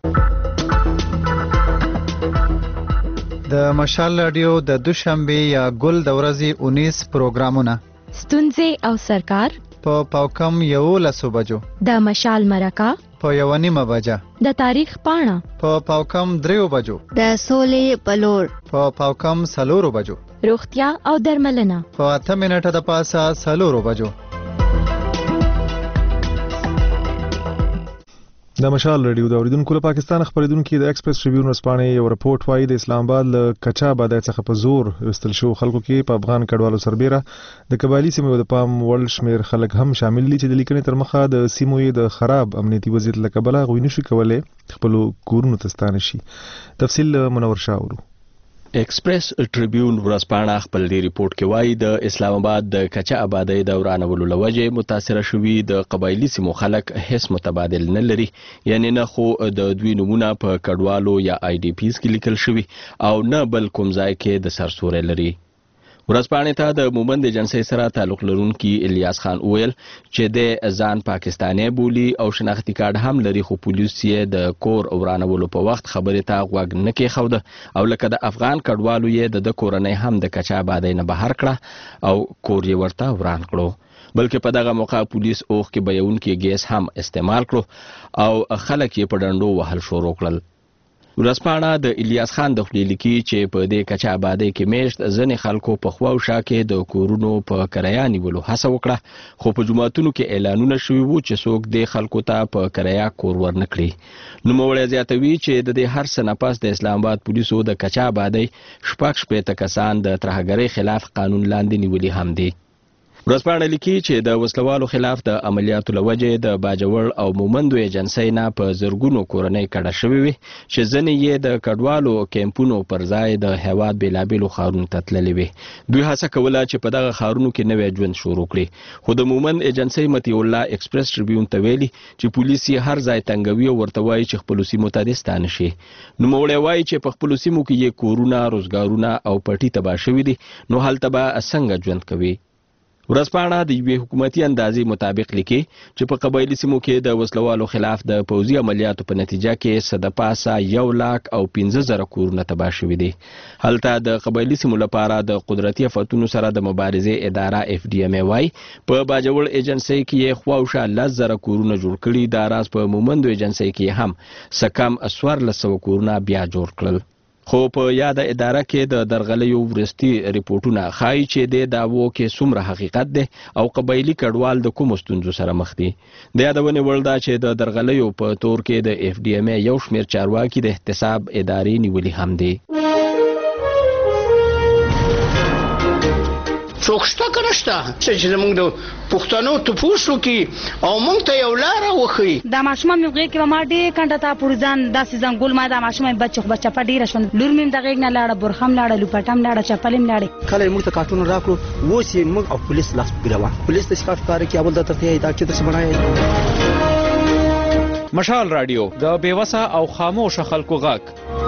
Speaker 19: د مشال رادیو د دوشنبه یا ګل د ورځې 19 پروګرامونه
Speaker 20: ستونزې او سرکار
Speaker 19: په پاوکم 11 بجو
Speaker 20: د مشال مرکه
Speaker 19: په 1:30 بجه
Speaker 20: د تاریخ پاڼه
Speaker 19: په پاوکم 3 بجو
Speaker 8: د سولې پلور
Speaker 19: په پاوکم 4 بجو
Speaker 20: روغتیا او درملنه
Speaker 19: په 8 منټه د پاسه 4 بجو.
Speaker 1: د مشال ریډیو د اوریدونکو له پاکستان خبرېدونکو د ایکسپریس ټریبیون ورسپانې یو رپورټ وایي د اسلام آباد له کچا آبادۍ څخه په زور وستل شو خلکو کې په افغان کډوالو سربېره د قبایلي سیمو د پام وړ شمیر خلک هم شامل دي چې د لیکنې تر مخه د سیمو د خراب امنیتي وضعیت له کبله غوښنه نشي کولای خپل کورونو ته ستانه شي. تفصیل منور شاورو.
Speaker 21: ایکسپریس ټریبیون ورځپاڼه خپل ریپورت کې وایي د اسلام آباد د کچا آبادۍ د ورانولو لوجې متاثره شوي د قبایلي سیمو خلک هیڅ متبادل نه لري یعنی نه خو د دوی نمونه په کډوالو یا آی ډي پیز کې لیکل شوي او نه بل کوم ځای کې د سرسوري لري. ورځپاڼې ته د مومند ایجنسۍ سره تعلق لرونکي الیاس خان ویل چې د ځان پاکستاني بولی او شناختی کارت هم لري خو پولیس یې د کور ورانولو په وخت خبرې ته غوږ نه کېښوده او لکه د افغان کډوالو یې د کورنۍ هم د کچا آبادۍ نه بهر کړه او کور یې ورته وران کړو بلکې په دغه موقع پولیس اوښ کې بهیونکي ګیس هم استعمال کړو او خلک یې په ډنډو وهل شروع کړل. ورځپاڼه د الیاس خان د خولې لیکي چې په دې کچا آبادۍ کې میشت ځینې خلکو په خوا او شا کې د کورونو په کرایه نیولو هڅه وکړه خو په جوماتونو کې اعلانونه شوي وو چې څوک دې خلکو ته په کرایه کور ورنه کړي. نوموړی زیاتوي چې د دې هر څه نه پس د اسلام آباد پولیسو د کچا آبادۍ 60 کسان د ترهګرۍ خلاف قانون لاندې نیولي هم دي. ورځپاڼه لیکي چې د وسلوالو خلاف د عملیاتو لوجې د باجوړ او مومندو ایجنسۍ نه په زرګونو کورنۍ کډه شوې وي چې ځینې یې د کډوالو کیمپونو پر ځای د هیواد بېلابېلو ښارونو ته تللې وي. دوی هڅه کوله چې په دغه ښارونو کې نوی ژوند شروع کړي، خو د مومند ایجنسۍ مطیع الله ایکسپریس ټریبیون ته ویلي چې پولیس یې هر ځای تنګوي او ورته وایي چې خپلو سیمو ته دې ستانه شي. نوموړی وایي چې په خپلو سیمو کې یې کورونه، روزګارونه او پټي تباه شوي دي، نو هلته به څنګه ژوند کوي. ورځپاڼه د یوې حکومتي اندازې مطابق لیکي چې په قبایلي سیمو کې د وسلوالو خلاف د پوځي عملیاتو په نتیجه کې څه د پاسه 1,15,000 کورونه تباه شوي دي. هلته د قبایلي سیمو لپاره د قدرتي آفتونو سره د مبارزې اداره FDMA وایي په باجوړ ایجنسۍ کې یې خواوشا 10,000 کورونه جوړ کړي، دا راز په مومندو ایجنسۍ کې هم څه کم 1400 کورونه بیا جوړ کړل. خو په یاده اداره کې د درغلیو وروستي ریپورټونه ښایي چې د دعوو کې څومره حقیقت دی او قبایلي کډوال د کومو ستونزو سره مخ دي. د یادونې وړ ده چې د درغلیو په تور کې د FDMA یو شمېر چارواکي د احتساب ادارې نیولي هم دي.
Speaker 2: څوک شته که نشته چې زموږ د پښتنو تپوس وکړي او موږ ته یو لاره وښیي.
Speaker 22: دا ماشومان مې غېږ کې به ما ډېر کنډه تا پورې ځان داسې ځنګول ما دا ماشومان بچه خو بچپه ډېره شوه. لور مې د غېږ نه لاړه، برخه هم لاړه، لوپټه هم لاړه، چپل هم لاړې.
Speaker 23: کله یې موږ ته کارټون راکړو، اوس یې موږ او پولیس لاس ګروان. پولیس داسې کار ښکاره کړي اول درته یې دا چېرته څه بڼایي.
Speaker 14: مشال راډیو د بېوسه او خاموشه خلکو غږ.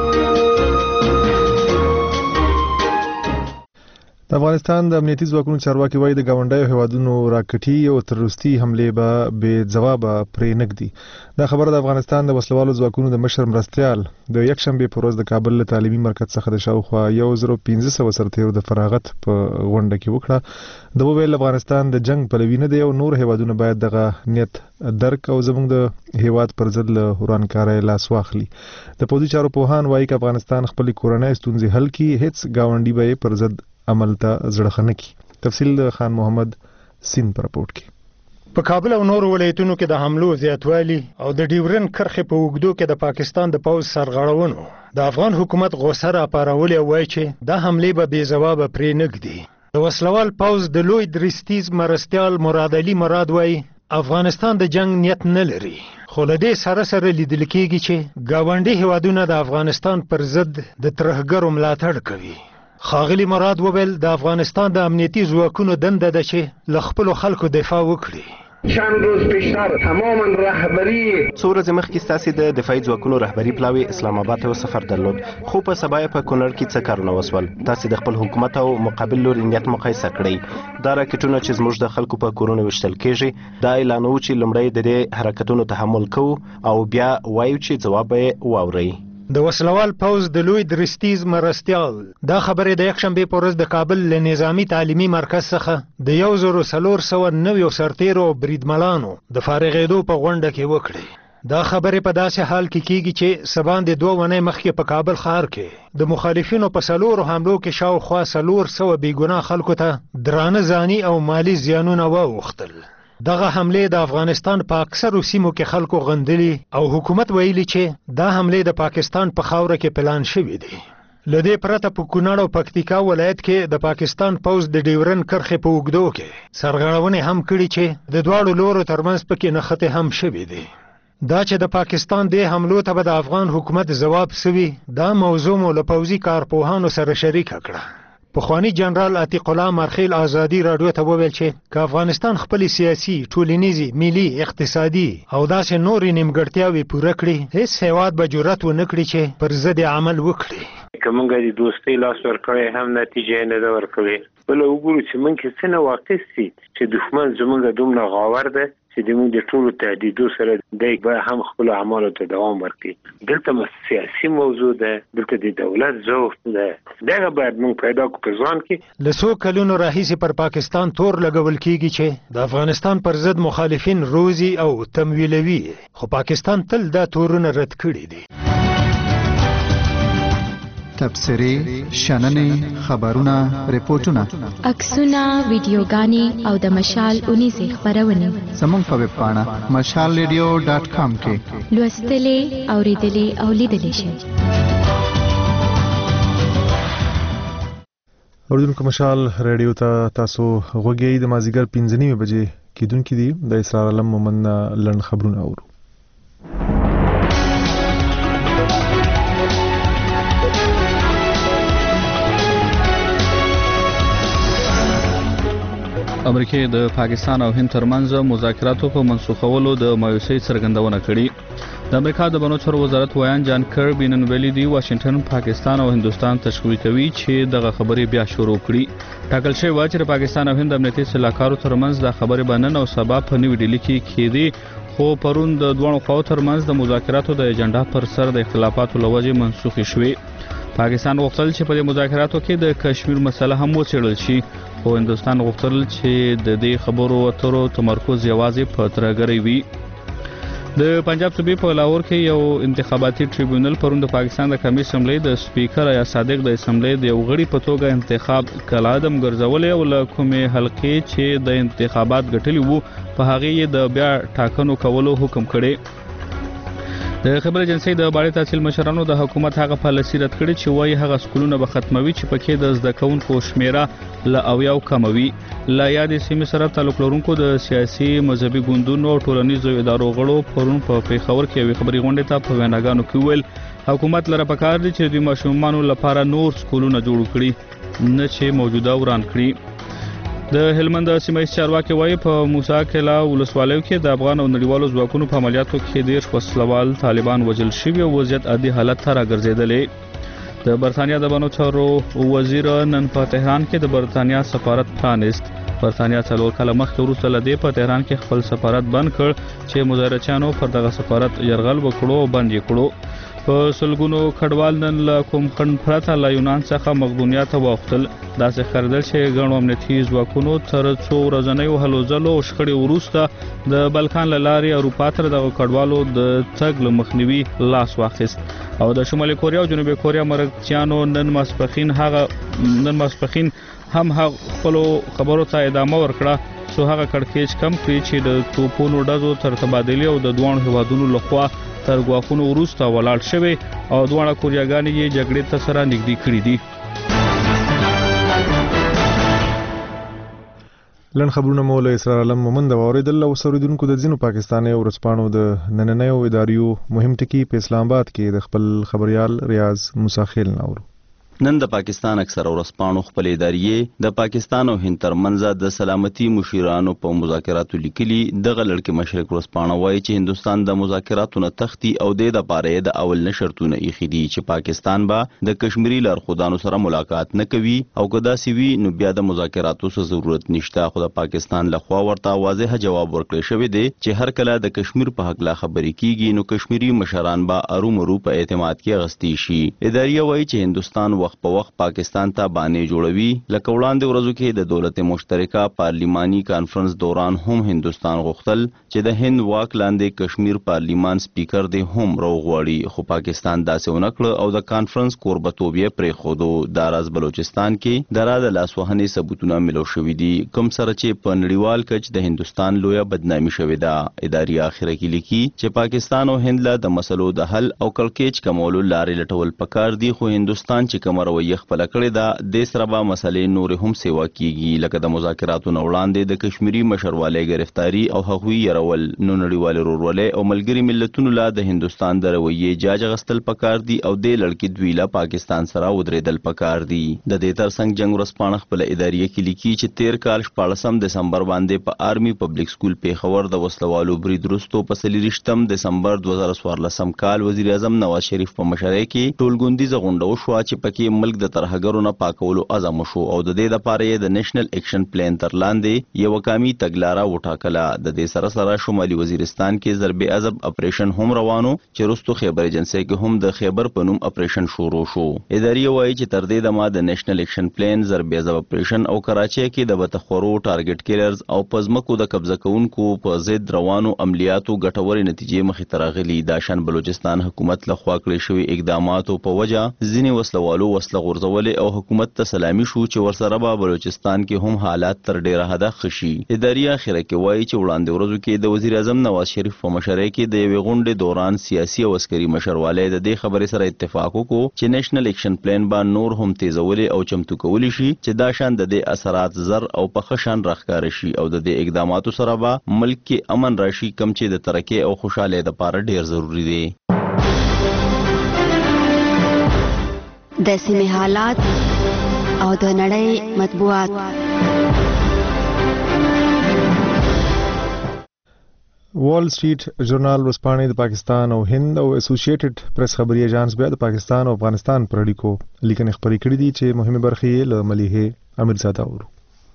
Speaker 1: د افغانستان د امنیتي ځواکونو چارواکي وایي د ګاونډیو هیوادونو راکټي او تروریستي حملې به بې ځوابه پرې نږدي. دا خبره د افغانستان د وسلوالو ځواکونو د مشر مرستیال د یکشنبې په ورځ د کابل له تعلیمي مرکز څخه د شاوخوا 1500 سرتیرو د فراغت په غونډه کې وکړه. د وویل افغانستان د جنگ پلوي نه دی او نور هیوادونه باید دغه نیت درک او زموږ د هیواد پر ضد له ورانکارۍ لاس واخلي. د پوځي چارو پوهان وایي چې افغانستان خپل کورنۍ ستونزې حل کړي، هیڅ ګاونډي به پر ضد عمل ته زړه نه کی. تفصیل خان محمد سین پر راپورټ کې.
Speaker 24: په کابل او نور ولایتونو کې د حملو زیاتوالی او د ډیورن کرښې په اوږدو کې د پاکستان د پوځ سرغړونو د افغان حکومت غوسه راپارولې او وایي چې دا حملې به بې ځوابه پرې نږدي. د وسلوال پوځ د لوی درستیز مرستیال مراد علي مراد وایي افغانستان د جنگ نیت نه لري، خو له دې سره لیدل کېږي چې ګاونډي هیوادونه د افغانستان پر ضد د ترهګرو ملاتړ کوي. ښاغلي مراد وویل د افغانستان د امنیتي ځواکونو دنده ده چې له خپلو خلکو دفاع وکړي.
Speaker 25: چند روز پیشتر تماما رهبری
Speaker 26: څو ورځې مخکې ستاسې د دفاعي ځواکونو رهبري پلاوي اسلام آباد ته سفر درلود، خو په سبا یې په کونړ کې څه کارونه وسول؟ تاسې د خپل حکومت او مقابل لوري نیت مقایسه کړئ. دا راکټونه چې زموږ د خلکو په کورونو ویشتل کېږي، دا اعلانوو چې لومړی د دې حرکتونو تحمل کوو او بیا وایو چې ځواب به یې واورئ.
Speaker 24: د وسلوال پوځ د لوی درستیز مرستیال دا خبرې د یکشنبې په ورځ د کابل له نظامي تعلیمي مرکز څخه د 1490 سرتیرو او بریدملانو د فارغېدو په غونډه کې وکړې. دا خبرې په داسې حال کې کیږي چې سباندې 2 ونې مخکې په کابل ښار کې د مخالفینو په 4 حملو کې شاوخوا 400 بېګناه خلکو ته درانه ځاني او مالی زیانونه واوښتل. دغه حملې د افغانستان په اکثرو سیمو کې خلکو غندلي او حکومت ویلي چې دا حملې د پاکستان په خاوره کې پلان شوې دي. له دې پرته په کونړ او پکتیکا ولایت کې د پاکستان پوځ د ډیورن کرښې په اوږدو کې سرغړونې هم کړي چې د دواړو لورو ترمنځ پکې نښتې هم شوې دي. دا چې د پاکستان دې حملو ته به د افغان حکومت ځواب سوي، دا موضوع مو له پوځي کارپوهانو سره شریکه کړه. پخوانی جنرال عتیق الله مرخیل آزادي راډیو ته وویل چې که افغانستان خپل سیاسي، ټولنیزي، ملي، اقتصادي او داسې نورې نیمګړتیاوې پوره کړي، هیڅ هیواد به جرأت ونه کړي چې پر ضد عمل وکړي.
Speaker 27: که موږ د دوستۍ لاس ورکړی هم نتیجه نه ده ورکړې. بله وګورو چې موږ کې څه نه واقع سي چې دښمن زموږ دومره غاور ده چې موږ د ټولو تهدیدو سره دی به هم خپل اعمالو ته دوام ورکړي. دلته سیاسي موضوع ده، دلته د دولت ضعف ده، دغه باید موږ پیدا کړو په ځوان کې.
Speaker 24: له څو کلونو راهیسې پر پاکستان تور لګول کېږي چې د افغانستان پر ضد مخالفین روزي او تمویلوي، خو پاکستان تل دا تورونه رد کړي دي.
Speaker 19: تبصرې، شننې، خبرونه، ریپورتونه،
Speaker 20: عکسونه، ویډیوګانې او د مشال 19 خبرونه
Speaker 19: زموږ په ویب پاڼه mashalradio.com کې
Speaker 20: لوستلې، اوریدلې او لیدلې شئ.
Speaker 1: اوریدونکو مشال رادیو ته تاسو غوږی د مازیګر 5:30 بجې کیدونکې دي د اسرار علم مومن لړن خبرونه اورو.
Speaker 3: امریکا د پاکستان او هند ترمنځ مذاکراتو په منسوخولو د مایوسۍ څرګندونه کړې. د امریکا د بانو چارو وزارت ویان جان کربی نن ویلي دی واشنگټن پاکستان او هندستان تشویق کوي چې دغه خبرې بیا شروع کړي. ټاکل شوی و چې پاکستان او هند امنیتي سلاکارو ترمنځ د خبرې باندې او سبب په نیو ډیلی کې کېدی، خو پرون د دوه خواو ترمنځ د مذاکراتو د ایجنډا پر سر د اختلافاتو لوجې منسوخ شوې. پاکستان غوښتل چې په دې مذاکراتو کې د کشمیر مسله هم وڅېړل شي، خو هندستان غوښتل چې د دې خبرو اترو تمرکز یوازې په ترګرۍ وي. د پنجاب صوبې په لاهور کې یو انتخاباتي ټریبیونل پرون د پاکستان د قومي اسمبلی د سپیکر یا صادق د اسمبلی د یو غړي په توګه انتخاب کلادم ګرځولې او له کومې حلقې چې د انتخابات ګټلي وو په هغې د بیا ټاکنو کولو حکم کړی. د خبر ایجنسی د باړې تحصیل مشرانو د حکومت هغه پالیسي رد کړې چې وایي هغه سکولونه به ختموي چې پکې د زده کوونکو شمیره له 90 کموي. له یادې سیمې سره تعلق لرونکو د سیاسي مذهبي ګوندونو او ټولنیزو ادارو غړو پرون په پیښور کې یوې خبري غونډې ته په ویناګانو کې ویل حکومت لره پکار دي چې د ماشومانو لپاره نور سکولونه جوړ کړي، نه چې موجوده وران کړي. د هلمند سیمه چارواکي وایي په موسی کلا ولسوالیو کې د افغان او نړیوالو ځواکونو په عملیاتو کې ډیر وسلوال طالبان وژل شوي او وضعیت عادي حالت ته راګرځېدلې. د برتانیا د بانو چارو وزیر نن په تهران کې د برتانیا سفارت پرانیست. برتانیا څلور کاله مخکې وروسته له دې په تهران کې خپل سفارت بند کړ چې مظاهرچیانو پر دغه سفارت یرغل وکړو او بند یې کړو. په سلګونو کډوال نن له کوم خنډ پرته له یونان څخه مقدونیا ته واوښتل. داسې ښکارېدل چې ګڼو امنیتي ځواکونو تر څو ورځنیو هلو ځلو او شخړې وروسته د بلکان له لارې اروپا ته دغه کډوالو د تګ له مخنیوي لاس واخیست. او د شمالي کوریا او جنوبي کوریا مرکزیانو نن ماسپښین هم خپلو خبرو ته ادامه ورکړه څو هغه کړکېچ کم کړي چې د توپونو ډزو تر تبادلې او د دوه هیوادونو لخوا تر غواخونو وروسته ولاړ شوی او دوه کوریاګانې یې جګړې ته سره نږدې کړي دي.
Speaker 1: لن خبرونه مو له اسرار علم مومن د اوریدل او سرویدونکو د ځینو پاکستاني او ورځپاڼو د نننیو اداریو مهم ټکي په اسلام آباد کې د خپل خبريال ریاض موسی خیل ناورو.
Speaker 4: نن د پاکستان اکثر ورځپاڼو خپل اداریې د پاکستان او هند ترمنځ د سلامتي مشیرانو په مذاکراتو لیکلي. دغه لړکې مشرق ورځپاڼه وایي چې هندستان د مذاکراتو نه تختی او د لپاره د اول نشرتونه ایښي دي چې پاکستان به د کشمیري لارښودانو سره ملاقات نه کوي او که داسې وي نو بیا د مذاکراتو څه ضرورت نشته. خو د پاکستان لخوا ورته واضح جواب ورکړی شوی دی چې هر کله د کشمیر په حق لا خبرې کیږي نو کشمیري مشران به ارومرو په اعتماد کې اغستی شي. اداریه وایي چې هندستان وخت په وخت پاکستان ته باندې جوړوي. لکه وړاندې ورځو کې د دولت مشترکه پارلیماني کانفرنس دوران هم هندستان غوښتل چې د هند واک لاندې کشمیر پارلیمان سپیکر دی هم راوغواړي، خو پاکستان داسې ونه کړ او د کانفرنس کوربتوب یې پرېښودو. د راز بلوچستان کې د را د لاسوهنې ثبوتونه ملو شوي دي کوم سره چې په نړیوال کچ د هندستان لویه بدنامي شوې ده. ادارې اخره کې لیکي چې پاکستان او هند له د مسلو د حل او کړکېچ کمولو لارې لټول پکار دي، خو هندستان چې کومه رویه خپل کړې ده د سره به مسلې نور هم سیوا کیږي. لکه د مذاکراتو نه وړاندې د کشمیري مشروالۍ گرفتاری او هغوی يرول نو نړیوال ورولې او ملګری ملتونو لا د هندستان د رویې جاج غستل پکار دي او د لړکی دوی لا پاکستان سره ودرېدل پکار دي. د دې ترڅنګ جنگ ورځپاڼه خپل اداریه کې لیکي چې 13 کال 14 دسمبر باندې په آرمي پبلک سکول پیښور د وسلوالو برید وروسته په 23 دسمبر 2014 کال وزیر اعظم نواز شریف په مشرۍ کې ټولګوندیزه غونډه وشوه چې پکې ملک د ترهګرو نه پاکولو عزم وشو او د دې لپاره د نېشنل اکشن پلان تر لاندې یو قومي تګلاره وټاکله. د دې سره سره شمالي وزیرستان کې ضرب عذاب اپریشن هم روانو چې وروسته خیبر ایجنسی کې هم د خیبر په نوم اپریشن شروع شو. ادارې وایي چې تر دې دمه د نېشنل اکشن پلان ضرب عذاب اپریشن او کراچۍ کې د بتخورو ټارګټ کیلرز او پزمکو د قبضه کوونکو په ضد روانو عملیاتو ګټورې نتیجې مخې ته راغلي. د شان بلوچستان حکومت لخوا کړې شوې اقداماتو په وجه ځینې وسلوالو وسله غورځولې او حکومت ته سلامي شو چې ورسره به بلوچستان کې هم حالات تر ډیره حده ښه شي. اداري اخره کې وایي چې وړاندې ورځو کې د وزیر اعظم نواز شریف په مشرۍ کې د یوې غونډې دوران سیاسي او عسکري مشروالی د دې خبرې سره اتفاق وکړو چې نېشنل اکشن پلان به نور هم تیزولی او چمتو کولی شي چې دا شان د دې اثرات زر او په ښه شان راښکاره شي او د دې اقداماتو سره به ملک کې امن راشي کم چې د ترقۍ او خوشحالۍ لپاره ډیر ضروری دی.
Speaker 5: د سیمې حالات او د نړۍ مطبوعات.
Speaker 1: وال سټریټ ژورنال ورځپاڼې د پاکستان او هند او اسوسییټډ پریس خبري ایجانس بیا د پاکستان او افغانستان پر اړیکو لیکنې خپرې کړې دي چې مهمه برخې یې له ملیحه امیرزاده ورو.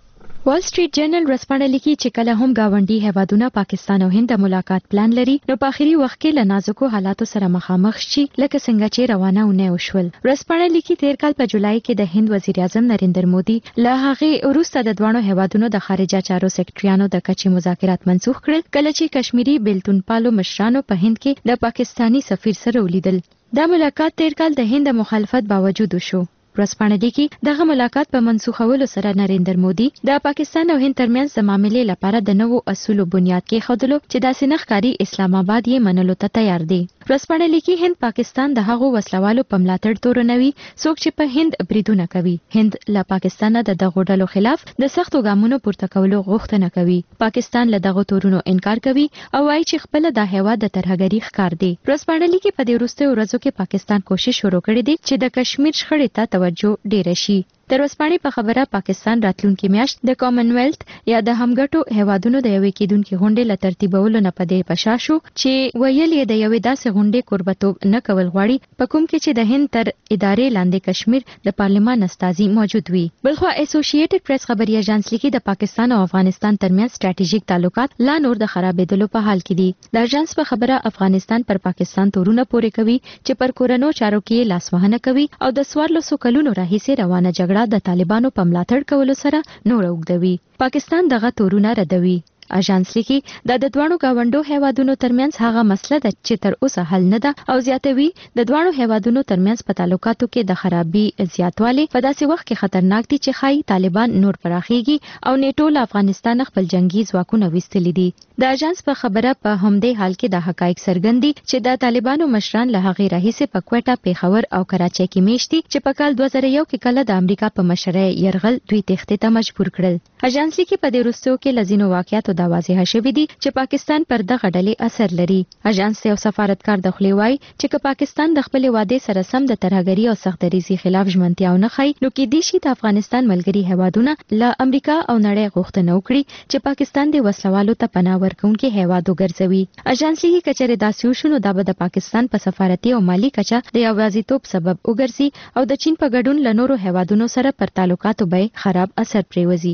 Speaker 20: وال سټریټ جرنل ورځپاڼه لیکي چې کله هم گاونډي هیوادونه پاکستان او هند ملاقات پلان لري نو په اخري وخت کې له نازکو حالاتو سره مخامخ شي لکه څنګه چې روانه وشول. ورځپاڼه لیکي تیر کال په جولای کې د هند وزیر اعظم نریندر مودي له هغه وروسته د دوه هیوادونو د خارجه چارو سکرټریانو د کچې مذاکرات منسوخ کړل کله چې کشمیری بیلتون پالو مشرانو په هند کې د پاکستانی سفیر سره ولیدل. دا ملاقات تیر کال د هند مخالفت باوجود وشو. ورځپاڼه لیکي دغه ملاقات په منسوخولو سره نریندر مودي د پاکستان او هند ترمنځ د معاملې لپاره د نوو اصولو بنیاد کېښودلو چې داسې نه ښکاري اسلام آباد یې منلو ته تیار دی. ورځپاڼه لیکي هند پاکستان د هغو وسلوالو په ملاتړ تورنوي څوک چې په هند بریدونه کوي. هند له پاکستان د دغو ډلو خلاف د سختو ګامونو پورته کولو غوښتنه کوي. پاکستان له دغو تورونو انکار کوي او وایي چې خپل د هیواد د ترهګري ښکار دی. ورځپاڼه لیکي په دې وروستیو ورځو کې پاکستان کوشش شروع کړی دی چې د کشمیر شخړې ته توجه ډیره شي. د ورځپاڼې په خبره پاکستان راتلونکي میاشت د کامن ویلث یا د همګټو هیوادونو د یوې کېدونکې غونډې له ترتیبولو نه په دې پشا شو چې ویل یې د یوې داسې غونډې کوربتوب نه کول غواړي په کوم کې چې د هند تر ادارې لاندې کشمیر د پارلمان استازي موجود وي. بلخوا اسوسییټډ پریس خبري ایجانس لیکي د پاکستان او افغانستان ترمنځ سټریټیژیک تعلقات لا نور د خرابېدلو په حال کې دي. د ایجانس په خبره افغانستان پر پاکستان تورونه پورې کوي چې پر کورنو چارو کې لاسوهنه کوي او د 1400 کلونو راهیسې روانه جګړه د طالبانو په ملاتړ کولو سره نور اوږدوي. پاکستان دغه تورونه ردوي. اژانس لیکي دا د دوانو گاونډو هیوادونو ترمنځ هغه مسله ده چې تر اوسه حل نه ده او زیاتوي د دوانو هیوادونو ترمنځ په تعلقاتو کې د خرابي زیاتوالی په داسې وخت کې خطرناک دي چې خای طالبان نور پراخيږي او نیټو له افغانستان خپل جنگي ځواکونه وستلي دي. د اژانس په خبره په همدې حال کې د حقایق څرګندي چې د طالبانو مشران له هغه راهیسه په کوټه پیښور او کراچۍ کې میشتي چې په کال 2001 کې کله د امریکا په مشرۍ يرغل دوی تخته ته مجبور کړل. اژانس لیکي په دې وروستیو کې لزینو واقعیتو دا واضحه شوې دي چې پاکستان پر دغه ډلې اثر لري. اژانس یو سفارتکار د خپل وای چې که پاکستان د خپل وعده سره سم د ترهګری او سختدریزي خلاف ژمنتیاو نه خای نو کې دي شي د افغانستان ملګری هیوادونه له امریکا او نړۍ غوښتنه وکړي چې پاکستان د وسلوالو ته پناه ورکوونکي هیواد وګرځوي. اژانس لیکي کچره داسې شنو د پاکستان په سفارتي او مالی کچه د یوازیتوب سبب وګرځي او د چین په ګډون له نورو هیوادونو سره پر تعلقاتو به خراب اثر پریوزي.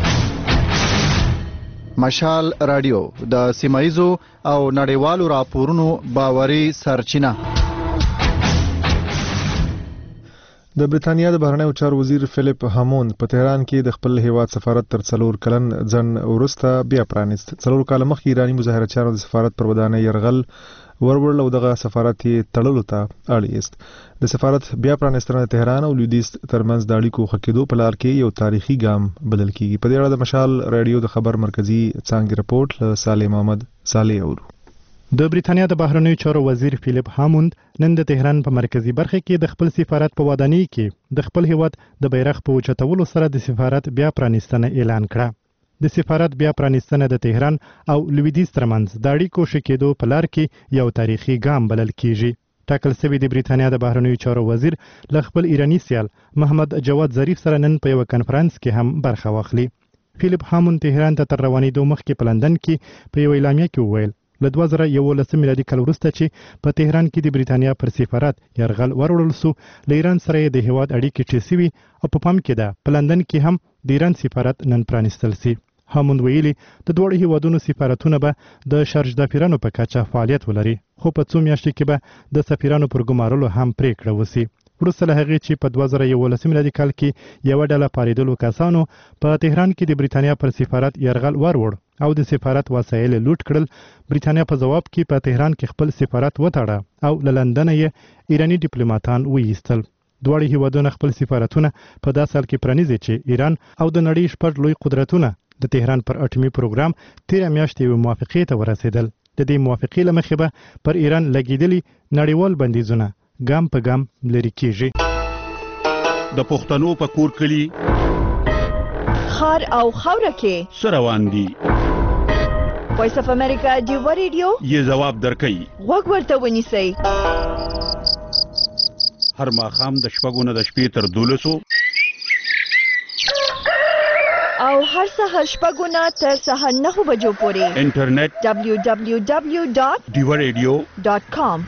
Speaker 19: مشال رادیو د سیمایزو او نړیوالو راپورونو باوري سرچینه.
Speaker 1: د برېټانیا د بهرنیو چارو وزیر فلیپ هاموند په تهران کې د خپل هیواد سفارت تر 4 کلن ځن وروسته بیا پرانیست. 4 کال مخکې ایرانی مظاهرچیانو د سفارت پر ودانۍ یرغل ورول او دغه سفارت تړلو ته اړ ایست. د سفارت بیا پرانیستنه د تهران او لویدیځ ترمنځ د اړیکو ښه کېدو په لار کې یو تاریخي ګام بلل کیږي. په دې اړه د مشال رادیو د خبر مرکزی څانګې رپورټ له صالح محمد صالح اورو.
Speaker 7: د برېټانیا د بهرنیو چارو وزیر فلیپ هاموند نن د تهران په مرکزی برخه کې د خپل سفارت په ودانۍ کې د خپل هیواد د بیرغ په اوچتولو سره د سفارت بیا پرانیستنه اعلان کړه. د سفارت بیا پرانیستنه د تهران او لویدیځ ترمنځ د اړیکو ښه کېدو په لار کې یو تاریخي ګام بلل کیږي. ټاکل شوی د برېټانیا د بهرنیو چارو وزیر له خپل ایرانی سیال محمد جواد ظریف سره نن په یو کانفرنس کې هم برخه واخلي. فلیپ هاموند تهران ته تر روانېدو مخکې په لندن کې په یو اعلامیه کې وویل له 2011 میلادي کال وروسته چې په تهران کې د برېټانیا پر سفارت یرغل وروړل سو له ایران سره د هیواد اړیکې ټینګ شوي او په پام کې ده په لندن کې هم د ایران سفارت نن پرانیستل شي. هاموند ویلي د دوه هیوادونو سفارتونه به د شارجدافیرانو په کچه فعالیت ولري خو په څو میاشتو کې به د سفیرانو پر ګمارلو هم پریکړه وشي. وروسته له هغې چې په 2011 میلادي کال کې یوه ډله پارېدلو کسانو په تهران کې د برېټانیا پر سفارت یرغل وروړ او د سفارت وسایل لوټ کړل، برېټانیا په ځواب کې په تهران کې خپل سفارت وتړه او له لندن یې ایرانی ډیپلوماټان وایستل. دواړه هیوادونه خپل سفارتونه په داسې حال کې پرانیزي چې ایران او د نړۍ شپږ لوی قدرتونه د تهران پر اټومي پروګرام 13 میاشتې یوې موافقې ته ورسېدل. د دې موافقې له مخې به پر ایران لګېدلي نړیوال بندیزونه ګام په ګام لرې کیږي.
Speaker 6: د پښتنو په کور کلي
Speaker 9: خار او خاوره کې
Speaker 6: څه روان دي؟
Speaker 9: وایس اف امریکا ډیوا ریډیو
Speaker 6: یې ځواب درکوي.
Speaker 9: غوږ ورته ونیسئ.
Speaker 6: هر ماښام د شپږو نه د شپې تر 12
Speaker 9: او هر سهار شپږو نه تر سهار 9 بجو پورې
Speaker 6: انټرنیټ
Speaker 9: www.diwaradio.com.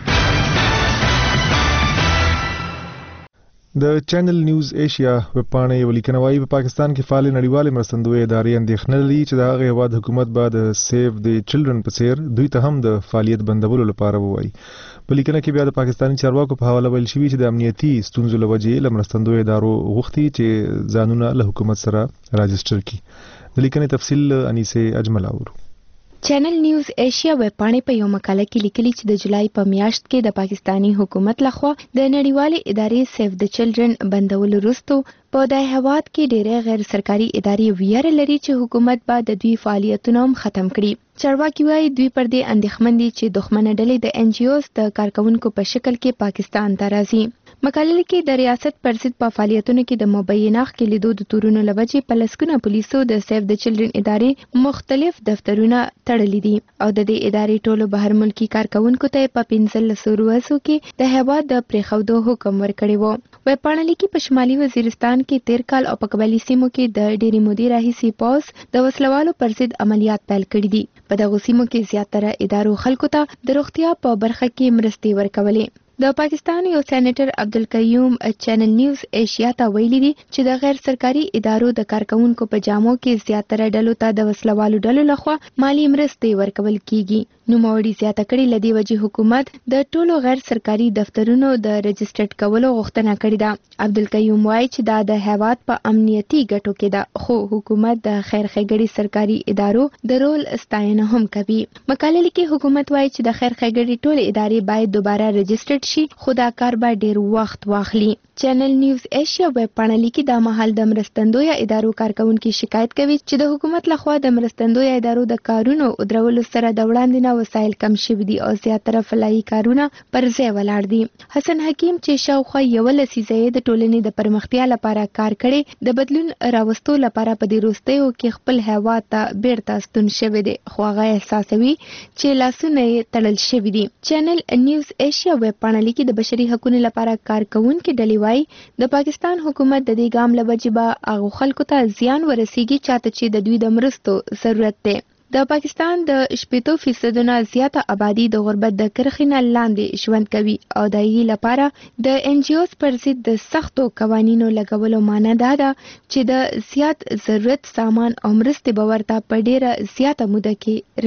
Speaker 1: د چینل نیوز ایشیا ویب پاڼې یو لیکنه وایي په پاکستان کې فعال نړیوالې مرستندویه ادارې اندېښنه لري چې د هغه هیواد حکومت به د سیو د چلډرن په څیر دوی ته هم د فعالیت بندولو لپاره ووایي. په لیکنه کې بیا د پاکستاني چارواکو په حواله ویل شوي چې د امنیتي ستونزو له وجې له مرستندویه ادارو غوښتي چې ځانونه له حکومت سره راجسټر کړي. د لیکنې تفصیل انیسه اجمل اورو.
Speaker 20: چینل نیوز ایشیا ویب پاڼې په یو مقاله کې لیکلي چې د جولای په میاشت کې د پاکستانی حکومت لخوا د نړیوالې ادارې سیو د چلډرن بندولو وروسته په دې هیواد کې ډېرې غیر سرکاري ادارې ویره لري چې حکومت به د دوی فعالیتونه هم ختم کړي. چارواکي وايي دوی پر دې اندېښمن دي چې دښمنه ډلې د ان جی اوز د کارکونکو په شکل کې پاکستان ته راځي. مقاله کې د ریاست پر ضد په فعالیتونو کې د مبینه ښکېلیدو د تورونو له وجې په لسګونه پولیسو د سیو د چلډرن ادارې مختلف دفترونه تړلي دي او د دې ادارې ټولو بهر ملکی کارکونکو ته په 15 ورځو کې د هیواد د پریښودو حکم ورکړی و. ویب پاڼه لیکي په شمالي وزیرستان کې 13 کال او په قبایلي سیمو کې د ډېرې مودې راهیسې پوځ د وسلوالو پر ضد عملیات پیل کړي دي. په دغو سیمو کې زیاتره ادارو خلکو ته د روغتیا په برخه کې مرستې ورکولې. د پاکستان یو سېنیټر عبدالقیوم چینل نیوز ایشیا ته ویلي دي چې د غیر سرکاري ادارو د کارکونکو په جامو کې زیاتره ډلو ته د وسلوالو ډلو لخوا مالی مرستې ورکول کیږي. نوموړي زیاته کړې لدی وجې حکومت د ټولو غیر سرکاري دفترونو د رجسټرډ کولو غوښتنه کړې ده. عبدالقیوم وایي چې دا د هیواد په امنیتي ګټو کې ده خو حکومت د خیر ښېګړې سرکاري ادارو د رول ستاینه هم کوي. مقاله لیکي حکومت وایي چې د خیر ښېګړې ټولې ادارې باید دوباره رجسټرډ شي خو دا کار به ډېر وخت واخلي. چینل نیوز ایشیا ویب پاڼه لیکي دا مهال د مرستندویه ادارو کارکونکي شکایت کوي چې د حکومت لخوا د مرستندویه ادارو د کارونو درولو سره د وړاندې نه وسایل کم شوي دي او زیاتره فلاحي کارونه پر ځای ولاړ دي. حسن حکیم چې شاوخوا 11 لسیزې د ټولنې د پرمختیا لپاره کار کړي د بدلون راوستو لپاره په دې وروستیو کې خپل هیواد ته بیرته ستون شوی دی خو هغه احساسوي چې لاسونه یې تړل شوي دي. چینل نیوز ایشیا ویب پاڼه لیکي د بشري حقوقو لپاره کارکونکي ډلې وايي د پاکستان حکومت د دې ګام له وجې به هغو خلکو ته زیان ورسیږي چاته چې د دوی د مرستو ضرورت دی. د پاکستان د 80% نه زیاته آبادی د غربت د کرښې نه لاندې ژوند کوي او د یې لپاره د ان جی اوز پر ضد د سختو قوانینو لګولو معنی دا ده چې د زیات ضرورت سامان او مرستې به ورته په ډیره زیاته موده کې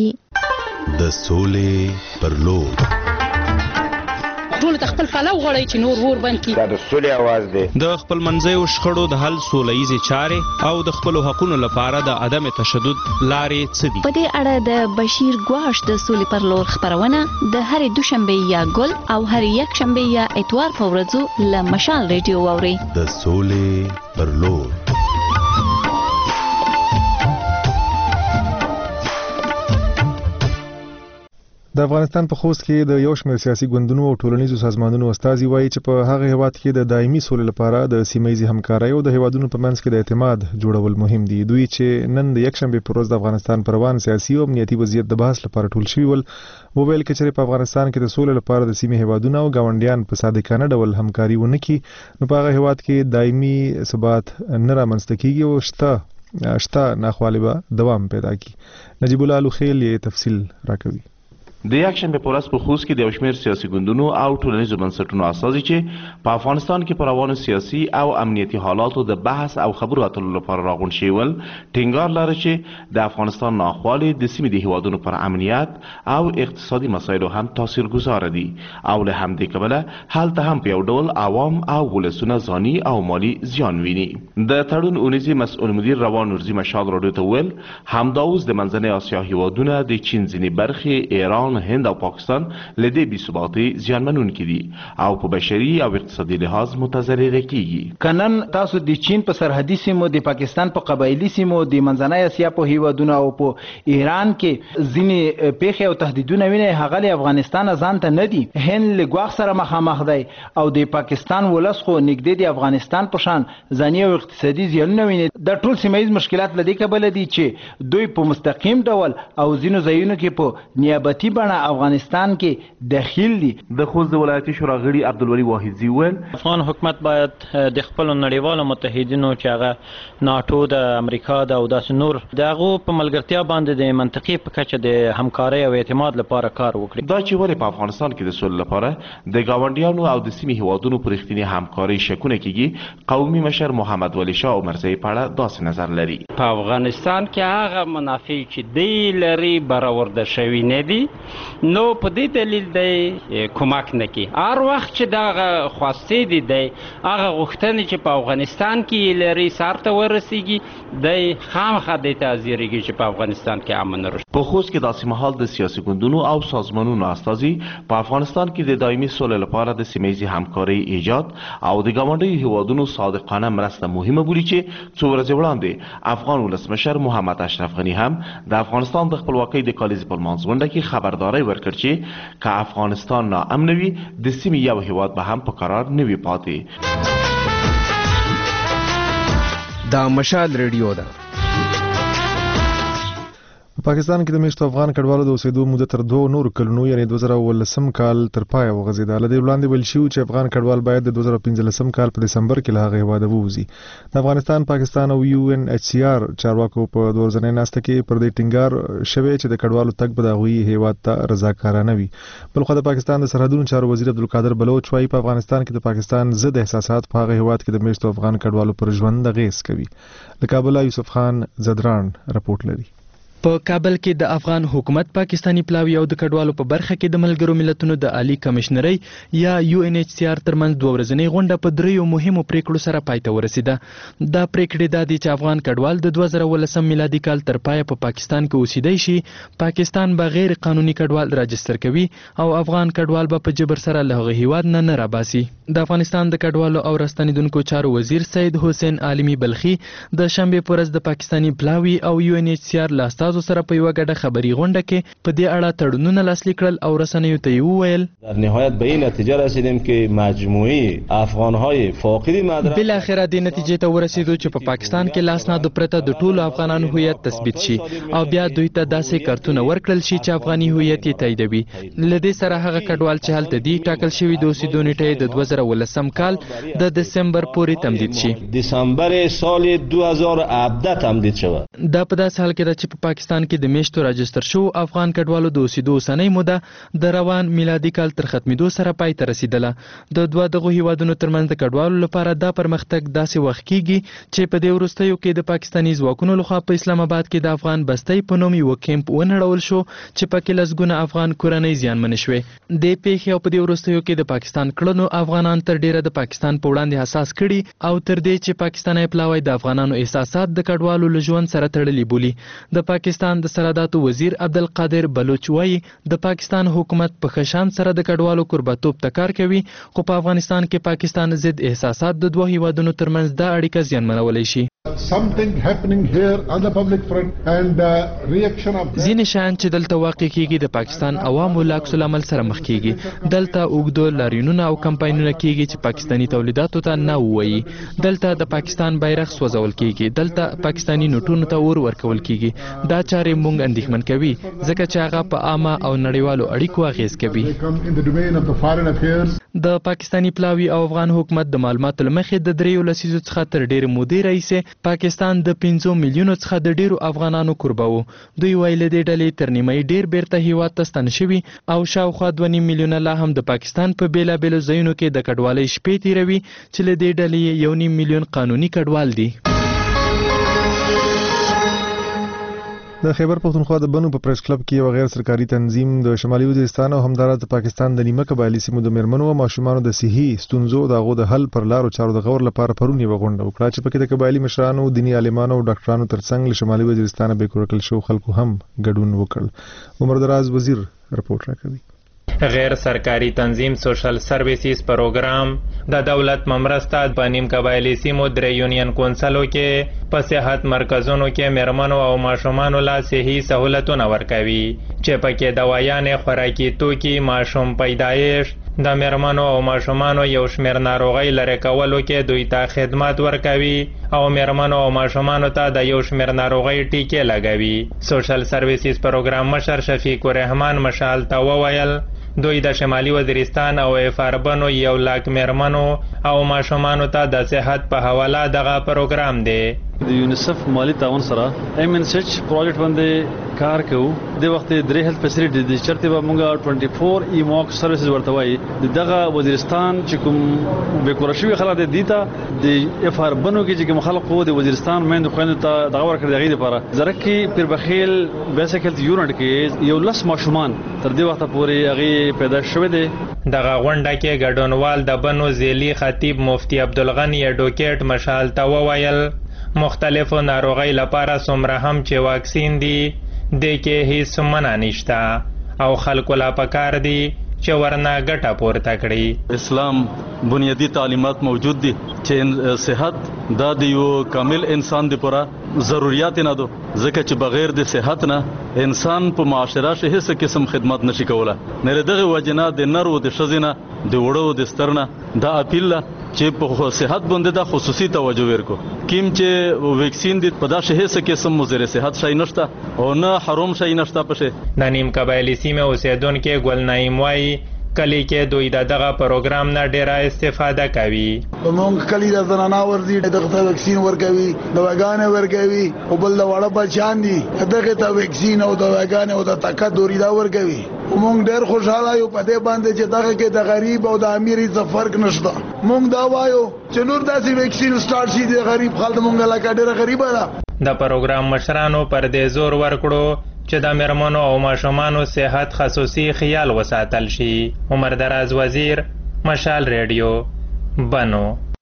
Speaker 20: رسیږي.
Speaker 10: د سولې پر لور
Speaker 22: ټول د خپل پلو غړی چې نور ور بند کی
Speaker 11: دا د سولې आवाज دی.
Speaker 14: د خپل منځیو شخړو د حل سولهییزې چارې او د خپل حقوقو لپاره د عدم تشدد لارې څه دي؟
Speaker 12: په دې اړه د بشیر ګواش د سولې پر لور خبرونه د هر دوشنبه یا ګل او هر یک شنبه یا اتوار په ورځو له مشال ریډیو واوري.
Speaker 10: د سولې پر لور
Speaker 1: د افغانستان په خوست کې د یو شمېر سیاسي ګوندونو او ټولنیزو سازمانونو استازي وایي چې په هغه هیواد کې د دایمي سولې لپاره د سیمه‌ییزې همکارۍ او د هیوادونو په منځ کې د اعتماد جوړول مهم دي. دوی چې نن د یکشنبې پر ورځ د افغانستان پر روان سیاسي او امنیتي وضعیت د بحث لپاره ټول شوي ول وویل چې په افغانستان کې د سولې لپاره د سیمې هیوادونو او ګاونډیان په صادقانه ډول همکاري ونه کړي نو په هغه هیواد کې دایمي ثبات نه رامنځته کیږي او شته ناخوالې به دوام پیدا کړي. نجیب الله لوخیل یې تفصیل راکوي.
Speaker 13: د یکشنبه په ورځ په خوست کې د یو شمېر سیاسي ګوندونو او ټولنیزو بنسټونو استازي چې په افغانستان کې په روانو سیاسي او امنیتي حالاتو د بحث او خبرو اترو لپاره راغونډ شوي ول ټینګار لري چې د افغانستان ناخوالې د سیمې د هیوادونو پر امنیت او اقتصادي مسایلو هم تاثیرګذاره دي او له همدې کبله هلته هم په یو ډول عوام او ولسونه ځاني او مالي زیان ویني. د تړون اونیزي مسؤل مدیر روان نورزي مشال راډیو ته وویل همدا اوس د منځنۍ اسیا هیوادونه د چین ځینې برخې ایران افغانستان، هند او پاکستان له دې بی‌ثباتۍ زیانمنونکي دي او په بشري او اقتصادي لحاظ متضرره کیږي.
Speaker 8: کنن تاسو د چین په سرحدي سیمو، د پاکستان په قبایلی سیمو، د منځنۍ اسیا په هیوادونو او په ایران کې ځینې پیښې او تهدیدونه ویني، هغه له افغانستان ځان ته نه دي. هند له ګواښ سره مخامخ دی او د پاکستان ولس خو نږدې د افغانستان په شان ځاني او اقتصادي زیانونه ویني. د ټول سیمه ییز مشکلات له دې کبله دي چې دوی په مستقیم ډول او ځینو ځایونو کې په نیابتي بڼه افغانستان کې داخل دي.
Speaker 13: د خوست د ولایتي شورا غړي عبدالولي واحدزي وویل
Speaker 11: افغان حکومت باید د خپلو نړیوالو متحدینو چې هغه ناټو د امریکا د او داسې نور د هغو په ملګرتیا باندې د منطقې په کچه د همکارۍ او اعتماد لپاره کار وکړي.
Speaker 13: دا چې ولې په افغانستان کې د سولې لپاره د ګاونډیانو او د سیمې هیوادونو پر رښتینې همکارۍ شکونه کیږي، قومي مشر محمد ولی شاه عمرزی په اړه داسې نظر لري.
Speaker 15: په افغانستان کې هغه منافع چې دی لري برآورده شوي نه دي، نو په دې دلیل دی کمک نه کوي. هر وخت چې دغه خواستې دي دی هغه غوښتنې چې په افغانستان کې لري سر ته ورسیږي، دی خامخا دې ته حاضرېږي چې په افغانستان کې امن راشي.
Speaker 13: په خوست کې داسې مهال د سیاسي ګوندونو او سازمانونو استازي په افغانستان کې د دایمي سولې لپاره د سیمه ییزې همکارۍ ایجاد او د ګاونډیو هیوادونو صادقانه مرسته مهمه بولي چې څو ورځې وړاندې افغان ولسمشر محمد اشرف غني هم د افغانستان د خپلواکۍ د کالیزې په لمانځ غونډه کې خبرداری ورکړ چې که افغانستان ناامن وي د سیمې یو هیواد به هم په قرار نه وي پاتې.
Speaker 16: دا مشال ریډیو ده.
Speaker 1: پاکستان کې د میشتو افغان کډوالو د اوسېدو موده تر 2 نور کلونو یعنی 2019 کال تر پای وغځېده. له دې وړاندې ویل شوي چې افغان کډوال باید د 2015 کال په دسمبر کې له هغه هیواده ووځي. د افغانستان، پاکستان او UNHCR چارواکو په دوه ورځنۍ ناسته کې پر دې ټینګار شوی چې د کډوالو تګ به د هغوی هیواد ته رضاکارانه وي. بلخوا د پاکستان د سرحدونو چارو وزیر عبدالقادر بلوچ وایي په افغانستان کې د پاکستان ضد احساسات په هغه هیواد کې د میشتو افغان کډوالو پر ژوند اغېز کوي. له کابله یوسف خان زدران رپورټ لري.
Speaker 17: په کابل کې د افغان حکومت، پاکستانی پلاوی او د کډوالو په برخه کې د ملګرو ملتونو د عالی کمشنرۍ یا UNHCR ترمنځ دوه ورځنۍ غونډه په دریو مهمو پریکړو سره پای ته ورسیده. دا پریکړې دا دي چې افغان کډوال د 2019 میلادي کال تر پایه په پاکستان کې اوسېدای شي، پاکستان به غیر قانوني کډوال راجستر کوي او افغان کډوال به په جبر سره له هغه هیواد نه راباسي. د افغانستان د کډوالو او راستنیدونکو چارو وزیر سید حسین عالمی بلخي د شنبه په ورځ د پاکستانی پلاوی او UNHCR له استازو سره په یوه ګډه خبري غونډه کې په دې اړه تړونونه لاسلیک کړل او رسنیو ته وویل
Speaker 18: در نهایت به این نتیجه رسیدیم که مجموعی افغانهای فاقد مدرک
Speaker 17: بل اخره د نتیجې ته ورسیدو چې په پاکستان کې لاسنادو پرته د ټولو افغانانو هویت تثبیت شي او بیا دوی ته داسې کارتونه ورکړل شي چې افغاني هویت یې تاییدوي. له دې سره هغه کډوال چې هلته دي ټاکل شوي د اوسېدو نیټه د 2019 کال د دسمبر پورې تمدید شي.
Speaker 18: دسامبر سال 2017 تمدید شود.
Speaker 17: دا په داسې حال کې ده چې په پاکستان کې د میشتو راجستر شو افغان کډوالو د اوسېدو اوسنۍ موده د روان میلادي کال تر ختمېدو سره پای ته رسیدله. د دوه دغو هیوادونو ترمنځ د کډوالو لپاره دا پرمختګ داسې وخت کیږي چې په دې وروستیو کې د پاکستاني ځواکونو لخوا په اسلام آباد کې د افغان بستۍ په نوم یو کیمپ ونړول شو چې پکې لسګونه افغان کورنۍ زیانمنې شوې. د پیښې او په دې وروستیو کې د پاکستان کړنو افغانان تر ډیره د پاکستان په وړاندې حساس کړي او تر دې چې پاکستاني پلاوی د افغانانو احساسات د کډوالو له ژوند سره تړلي بولي. د پاکستان د سرحداتو وزیر عبدالقادر بلوچ وایي د پاکستان حکومت په خشان سره د کډوالو قربتوب ته کار کوي، خو په افغانستان کې پاکستان ضد احساسات د دوه هیوادونو ترمنځ دا اړیکه زیانمنولی شي. ځینې شیان چې دلته واقع کیږي د پاکستان عوامو له عکس العمل سره مخ کیږي. دلته اوږده لاریونونه او کمپاینونه کیږي چې پاکستاني تولیداتو ته نه ووایي. دلته د پاکستان بیرغ سوځول کیږي. دلته پاکستاني نوټونو ته اور ورکول کیږي. دا چارې موږ اندېښمن کوي ځکه چې هغه په عامه او نړیوالو اړیکو اغیز کوي. د پاکستاني پلاوی او افغان حکومت د معلوماتو له مخې د 3 لسیزو څخه تر ډیرې مودې راهیسې پاکستان د 5 میلیونو څخه د ډیرو افغانانو کوربه و. دوی ویل د ډلې تر نیمه ډیر بیرته هیواد ته ستن شوي او شاوخوا 2 میلیونه لا هم د پاکستان په بیلابیلو ځایونو کې د کډوالۍ شپې تیروي چې له دې ډلې 1.5 میلیون قانوني کډوال دي.
Speaker 1: د خیبر پختونخوا د بنو په پریس کلب کې یو غیر سرکاري تنظیم د شمالي وزیرستان او همدارس د پاکستان د نیمه قبایلي سیمو د میرمنو او ماشومانو د صحي ستونزو د هغو د حل پر لارو چارو د غور لپاره پرون یوه غونډه وکړه چې پکې د قبایلي مشرانو، دیني عالمانو او ډاکټرانو ترڅنګ له شمالي وزیرستان به کورکل شو خلکو هم ګډون وکړ. عمر دراز وزیر رپورټ راکوي.
Speaker 2: غیر سرکاري تنظیم سوشل سرویسز پروګرام د دولت ممرسته په نیم قبایلي سیمو درې یونین کونسلو کې په صحت مرکزونو کې میرمنو او ماشومانو لا صحي سهولتونه ورکوي چې پکې دوايانې، خوراکي توکي، ماشوم پیدایش، د میرمنو او ماشومانو یو شمېر ناروغۍ لرې کولو کې دوی ته خدمات ورکوي او میرمنو او ماشومانو ته د یو شمېر ناروغۍ ټیکې لګوي. سوشل سرویسز پروګرام مشر شفیق الرحمن مشال ته وویل دوی د شمالي وزیرستان او افاربنو 100,000 میرمنو او ماشومانو ته د صحت په حواله دغه پروګرام دی.
Speaker 21: د یونیسف مالی تعاون سره MNSH پروجیکټ باندې کار کوو. د وخت درې هیلث فیسیلیټي د چرته به موږ 24 ایموک سرویسز ورته وایي. دغه وزیرستان چې کوم بیکوره شوي خلک دي ته د افاربنو کې چې کوم خلکو د وزیرستان مېندو خويندو ته دغه ورکړي دغه لپاره زرکی پیربخیل بیسیک هیلث یونټ کې یو لس ماشومان تر دې وخت پورې هغه پیدا شوی دی.
Speaker 2: دغه غونډه کې ګډونوال د بنو ذیلی خطیب مفتی عبدالغنی اډوکیټ مشال ته وویل مختلفو ناروغۍ لپاره څومره هم چې واکسین دي دې کې هیڅ منع نشته او خلکو لا پکار دي چې ورنه ګټه پورته کړي.
Speaker 21: اسلام بنیادی تعلیمات موجود دي چې صحت دا د یو کامل انسان دی پورا ضرورت نه دو ځکه چې بغیر د صحت نه انسان په معاشره شي هیڅ قسم خدمت نشي کوله. نه دغه وجنه د نرو د شزینه د وړو د سترنه دا اپیل چې په صحت باندې د خصوصي توجه ورکو کیم چې ویکسین دي په دا شهه قسم مضر صحت شای نشته او نه حرام شای نشته پشه.
Speaker 2: د نیم قبایلی سیمه اوسیدونکو ګل نعیم وای کلی کې دوی دغه پروګرام نه ډیره استفاده کوي.
Speaker 23: موږ کلی د زنانه ورزي دغه ویکسین ورکوي، دواګانې ورکوي او بل د وړه بچان دي دغه ته ویکسین او دواګانې او د طاقت دوریدا ورکوي. موږ ډېر خوشاله یو په دې باندې چې دغه کې د غریب او د امیر څه فرق نشته. موږ دا وایو چې نور داسې ویکسین سٹارټ شي د غریب خلک موږ لکه ډېر غریب ده.
Speaker 2: د پروګرام مشرانو پر دې زور ورکړو چې د میرمنو او ماشومانو صحت خصوصي خیال وساتل شي. عمر دراز وزیر، مشال ریډیو، بنو.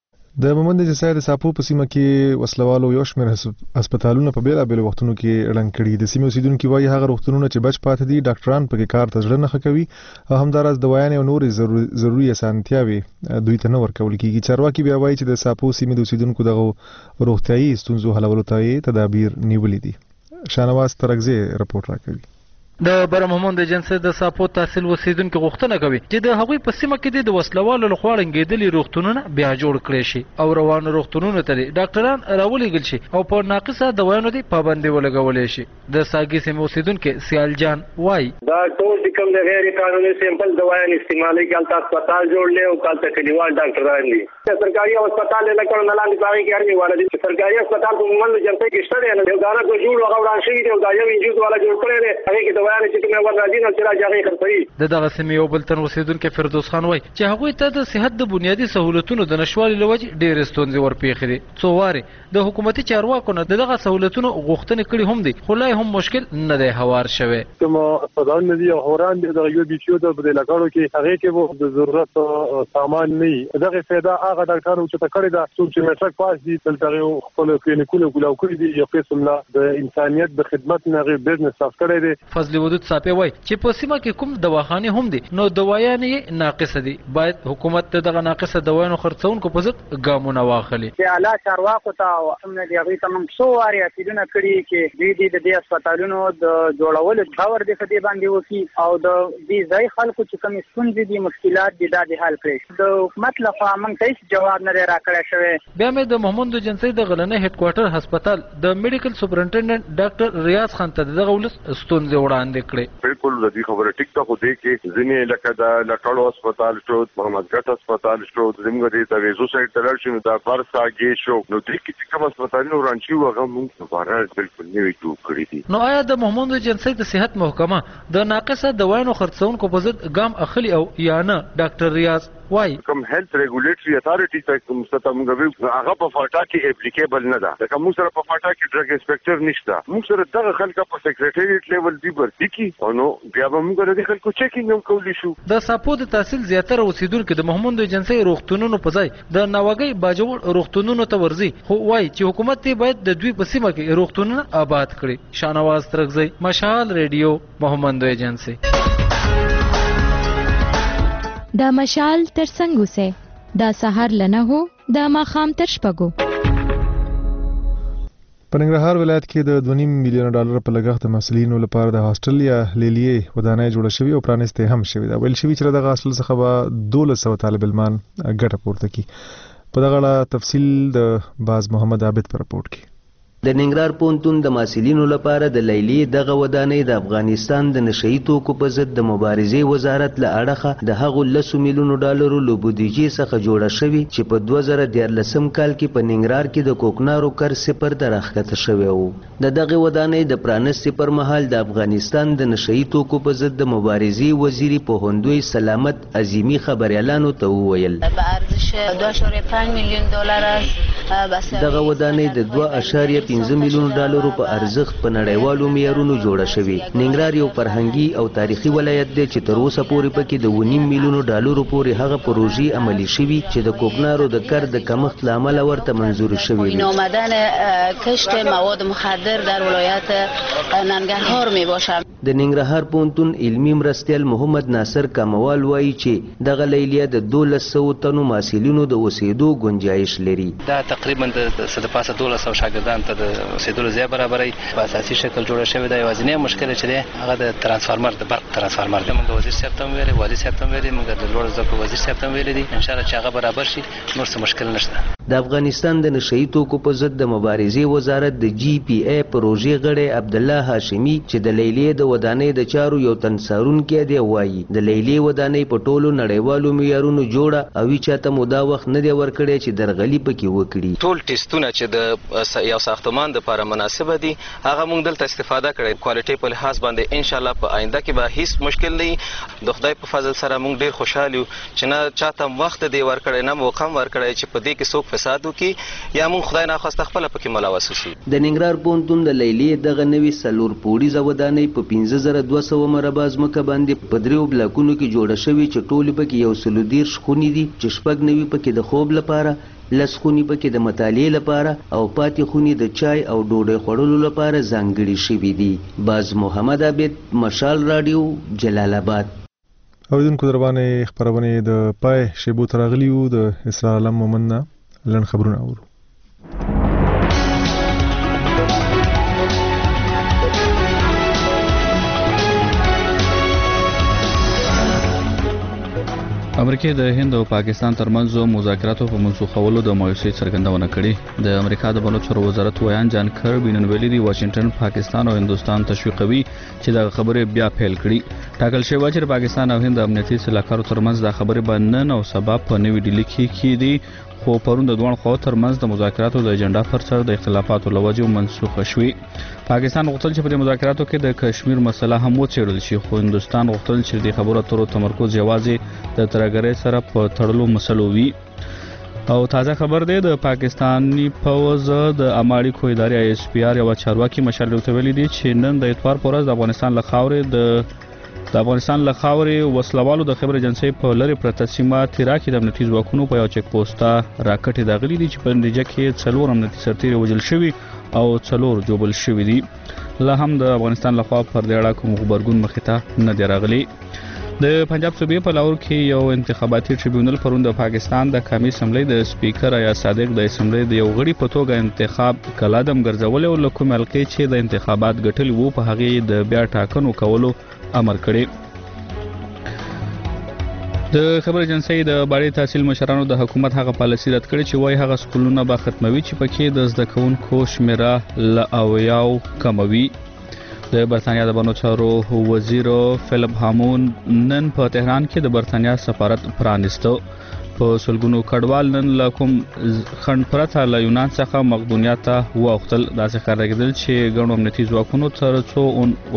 Speaker 1: د مومند جسای د ساپو په سیمه کې وسلوالو یو شمېر هسپتالونه په بیلابېلو وختونو کې ړنګ کړي. د سیمې اوسیدونکو وایي هغه روغتونونه چې بچ پاتې دي ډاکټران پکې کار ته زړه نه ښه کوي او همداراز دوايانې او نورې ضروري اسانتیاوې دوی ته نه ورکول کېږي. چارواکي بیا وایي چې د ساپو سیمې د اوسیدونکو دغه روغتیایي ستونزو حلولو ته یې تدابیر نیولي دي. شانواز ترغزی رپورټ راکوي.
Speaker 24: د برمهمون د جنسي د ساپو تحصیل وسیدونکو غوښتنه کوي چې د هغوی په سیمه کې د وسلوالو لخوا ړنګېدلي روغتونونه بیا جوړ کړي شي او روانو روغتونونو ته ډاکټران راولېږل شي او په ناقصه دوايانو د پابندي ولګولې شي. د ساګي سیمې اوسیدونکو سیال جان وای
Speaker 25: دا ټول کوم د غیر قانوني سیمپل دوايان استعمالي کالته هسپتال جوړلې او کالته کلیوال ډاکټران دي. سرکاري هسپتال نه کول نه لاندې پاره کې هرې والا دي. سرکاري هسپتال په موږ جنسي کې شته نه یو دانه کو جوړ وغوړان شي دی او دا یو انجوز والا جوړ کړی دی هغه کې دوايان چې کومه ور راځي نو چې راځي خرڅوي.
Speaker 24: دغه سیمې یو بل تن اوسیدونکو فردوس خان وای چې هغوی ته د صحت د بنیادی سہولتونو د نشوالي لوجه ډېر ستونزې ورپېښې دي. څو واره د حکومتي چارواکو نه دغه سہولتونو غوښتنې کړي هم دي خو لا هم مشکل نه دی هوار شوی.
Speaker 26: کوم هسپتال نه دي او هوران د یو بیچو د بدلګړو کې هغه کې وو د ضرورت سامان نه دغه فایده هغه ډاکټرانو چې تکړه دا چې مټک پاس دي دلته خپل کلینیکونه ګلاو کړی دي یو قسم لا د انسانيت د خدمت نه غي بزنس صاف کړی دی.
Speaker 24: فضل ودود صاحب وای چې په سیمه کې کوم دواخانه هم دي نو دوايانې ناقصه دي باید حکومت دغه ناقصه دوايانو خرڅونکو په ضد ګامونه واخلي.
Speaker 27: چې اعلی چارواکو ته هم دی هغه تمام څو واري اپیلونه کړي چې د هسپتالونو د جوړولو خبر دي په دې باندې وکي او د دې ځای خلکو چې کوم ستونزې دي مشکلات دي د حل کړي. د حکومت لخوا موږ هیڅ جواب نه راکړی شوی.
Speaker 24: بیا مې د محمود جنسي د غلنه هډ کوارټر هسپتال د میډیکل سپرنټنډنټ ډاکټر ریاض خان ته دغه ولس ستونزې وړاندې کړې.
Speaker 28: بالکل د دې خبره ټیک ته خو دې کې ځینې لکه د لکړو هسپتال شو، محمد ګټ هسپتال شو، زموږ د ویزو سایډ تلل شو د برساګي شو نو دې کې کوم هسپتالونو رانچي وغه موږ دوباره بالکل نوې جوړ کړې دي.
Speaker 24: نو آیا د محمود جنسي د صحت محکمه د ناقصه دوايانو خرڅونکو په ضد ګام اخلي او یا نه؟ ډاکټر ریاض وای
Speaker 28: کوم هیلث ریګولیټری اتھارټی ته مستمغوي هغه په فاټا کې اپلیکیبل نه ده. دا موږ سره په فاټا کې ډرګ انسپکټر نشته. موږ سره دغه خلک په سیکریټریټ لیول دی ورته کی او نو بیا به موږ د خلکو چیکینګ هم کولی شو.
Speaker 24: د ساپو د تحصیل زیاتره اوسیدونکو د محمود جنسي روغتونونو په ځای د ناوګي باجوړ روغتونونو ته ورځي خو وای چې حکومت باید د دوی په سیمه کې روغتونونه آباد کړي. شانواز ترغزی، مشال ریډیو، محمد جنسي.
Speaker 3: د مشال تر څنګ اوسئ. د سهار له 9 د ماښام تر 6.
Speaker 1: په ننګرهار ولایت کې د 2.5 میلیون ډالر په لګښت د محصلینو لپاره د هاسټل یا لیلیې ودانۍ جوړه شوې او پرانیستې هم شوې ده. ویل شوي چې دغه هاسټل څخه به 1200 طالب علمان ګټه پورته کړي. په دغه اړه تفصیل د باز محمد عابد په رپورټ کې.
Speaker 4: د ننګرهار پوهنتون د محصلینو لپاره د لیلیې دغه ودانۍ د افغانستان د نشهیي توکو په ضد د مبارزې وزارت له اړخه د هغو 10 میلیونو ډالرو له بودیجې څخه جوړه شوې چې په 2014 کال کې په ننګرهار کې د کوکنارو کر صفر ته راښکته شوی و. د دغه ودانۍ د پرانستې پر مهال د افغانستان د نشهیي توکو په ضد د مبارزې وزیر پوهندوی سلامت عظیمی خبریالانو ته وویل
Speaker 5: به ارزش 2.5 میلیون دلار است.
Speaker 4: دغه ودانۍ د 2.5 میلیون ډالرو په ارزښت په نړیوالو معیارونو جوړه شوې. ننګرهار یو فرهنګي او تاریخي ولایت دی چې تر اوسه پورې پکې د 1.5 میلیون ډالرو پورې هغه پروژې عملي شوي چې د کوکنارو د کر د کمښت له امله ورته منظور شوې
Speaker 5: این آمدن کشت مواد مخدر در ولایت ننګرهار می باشد.
Speaker 4: د ننګرهار پوهنتون علمي مرستیال محمد ناصر کاموال وایي چې دغه لیلیه د 1200 تنو محصلینو د اوسېدو گنجایش لري.
Speaker 6: دا تقریبا د 1200 شاګردان ته د اوسېدلو ځای برابرۍ په اساسي شکل جوړه شوې ده. یوازینی مشکل چې دی هغه د ترانسفارمر د برق ترانسفارمر دی. موږ وزیر صاحب ته ویلي، والي صاحب ته ویلي، موږ د لوړ زده کړو وزیر صاحب ته ویلي دي ان شاء الله چې هغه برابر شي نور څه مشکل نشته.
Speaker 4: د افغانستان د نشهیي توکو په ضد د مبارزې وزارت د GPA پروژې غړی عبدالله هاشمي چې د لیلیې د ودانۍ د چارو یو تن څارونکی دی وایي د لیلیې ودانۍ په ټولو نړیوالو معیارونو جوړه او چاته مو دا وخت نه دی ورکړی چې درغلي پکې وکړي.
Speaker 7: ټول ټیسټونه چې د یو ساختمان د لپاره مناسبه دي هغه موږ دلته استفاده کړې. کوالټي په لحاظ باندې ان شاء الله په آینده کې به هیڅ مشکل نه وي. د خدای په فضل سره موږ ډیر خوشاله یو چې نه چاته وخت دی ورکړی نه موقع ورکړی چې په دې کې څوک فساد وکړي یا موږ خدای ناخواسته خپل پکې ملوث شو.
Speaker 4: د ننګرهار پوهنتون د لیلیې دغه نوې 4 پوړیزه ودانۍ په 15200 مربع ځمکه باندې په 3 بلاکونو کې جوړه شوې چې ټولې پکې 130 خونې دي چې 9 پکې د خوب لپاره، 10 خونې پکې د مطالعې لپاره او پاتې خونې د چای او ډوډۍ خوړلو لپاره ځانګړي شوي دي. باز محمد عابد، مشال رادیو، جلال آباد.
Speaker 1: اوریدونکو در باندې خبرونه د پای شیبو تراغلیو د اسرار علم مومن لن خبرونه اورو.
Speaker 9: امریکا د هند او پاکستان ترمنځ مذاکراتو په منسوخولو د مایوسۍ څرګندونه کړې. د امریکا د بانو چارو وزارت ویان جان کربي نن ویلي دی واشنگټن پاکستان او هندستان تشویقوي چې دا خبرې بیا پیل کړي. ټاکل شوی چې پاکستان او هند امنیتي سلاکارو ترمنځ دا خبرې باندې نن او سبا په نوې ډیلي کې کېدي خو پرون د دوه خواو ترمنځ د مذاکراتو د اجنډا پر سر د اختلافاتو لوجه منسوخه شوې. پاکستان غوښتل چې په مذاکراتو کې د کشمیر مسله هم وڅېړل شي خو هندستان غوښتل چې د خبرو اترو تمرکز یوازې د ترګرۍ سره په تړلو مسلو وي. او تازه خبر دی د پاکستانی پوز د اماړیکو ادارې ISPR یو چارواکي مشر ویلي دی چې نن د اتوار پر ورځ د افغانستان له خاورې وسلوالو د خبر ایجنسۍ په لری پرته سیمه تیرا کې د امنیتي ځواکونو په یو چک پوسټه راکټې داغلي دي چې په نتیجه کې 4 امنیتي سرتیري وژل شوي او 4 جوبل شوي دي. لا هم د افغانستان لخوا پر دې اړه کوم خبرګون مخې ته نه دی راغلی. د پنجاب صوبې په لاهور کې یو انتخاباتي ټریبیونل پرون د پاکستان د قومي اسمبلی د سپیکر یا صادق د اسمبلی د یو غړي په توګه انتخاب کلادم ګرځول او لکه ملکي چې د انتخابات ګټل وو په هغه د بیا ټاکنو کولو امر کړی. د خبر ایجنسۍ د باړې تحصیل مشرانو د حکومت هغه پالیسي رد کړې چې وایي هغه سکولونه به ختموي چې پکې د زده کوونکو شمیره له 90 کموي. د برتانیا د بانو چارو وزیر فلیپ هامون نن په تهران کې د برتانیا سفارت پرانیسته. په سلګونو کډوال نن له کوم خنډ پرته له یونان څخه مقدونیا ته واوښتل. داسې ښکاره کېدل چې ګڼو امنیتي ځواکونو تر څو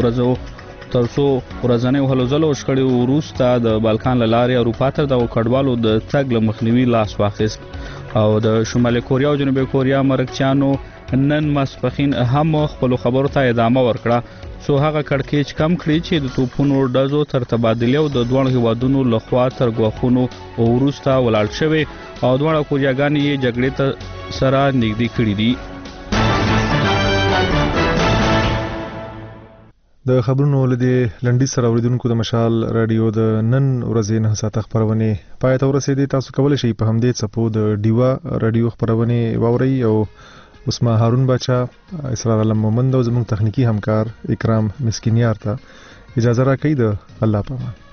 Speaker 9: ورځنۍ هلو ځلو شخړې وروسته د بالکان له لارې اروپا ته د کډوالو د تګ له مخنیوي لاس واخیست. او د شمالي کوریا او جنوبي کوریا مرکچیانو نن ماسپخین هم خپل خبرو ته ادامه ورکړه څو هغه کړکېچ کم کړي چې د توپونو ډزو تر تبادلې او د دوه هیوادونو لخوا تر غوښونو وروسته ولاړ شوی او دوه کوریاګانې یې جګړې ته سره نږدې کړي دي.
Speaker 1: د خبرونو لدی لنډی سره اوریدونکو د مشال رادیو د نن ورځې نه ساعت خبرونه پای ته ورسېدي. تاسو کولی شئ په همدې څپو د ډیوا رادیو خبرونه واورئ او اسما هارون بچا اسرار علم مومند او زموږ تخنیکی همکار اکرام مسکینیار ته اجازه راکړئ. د الله پامان.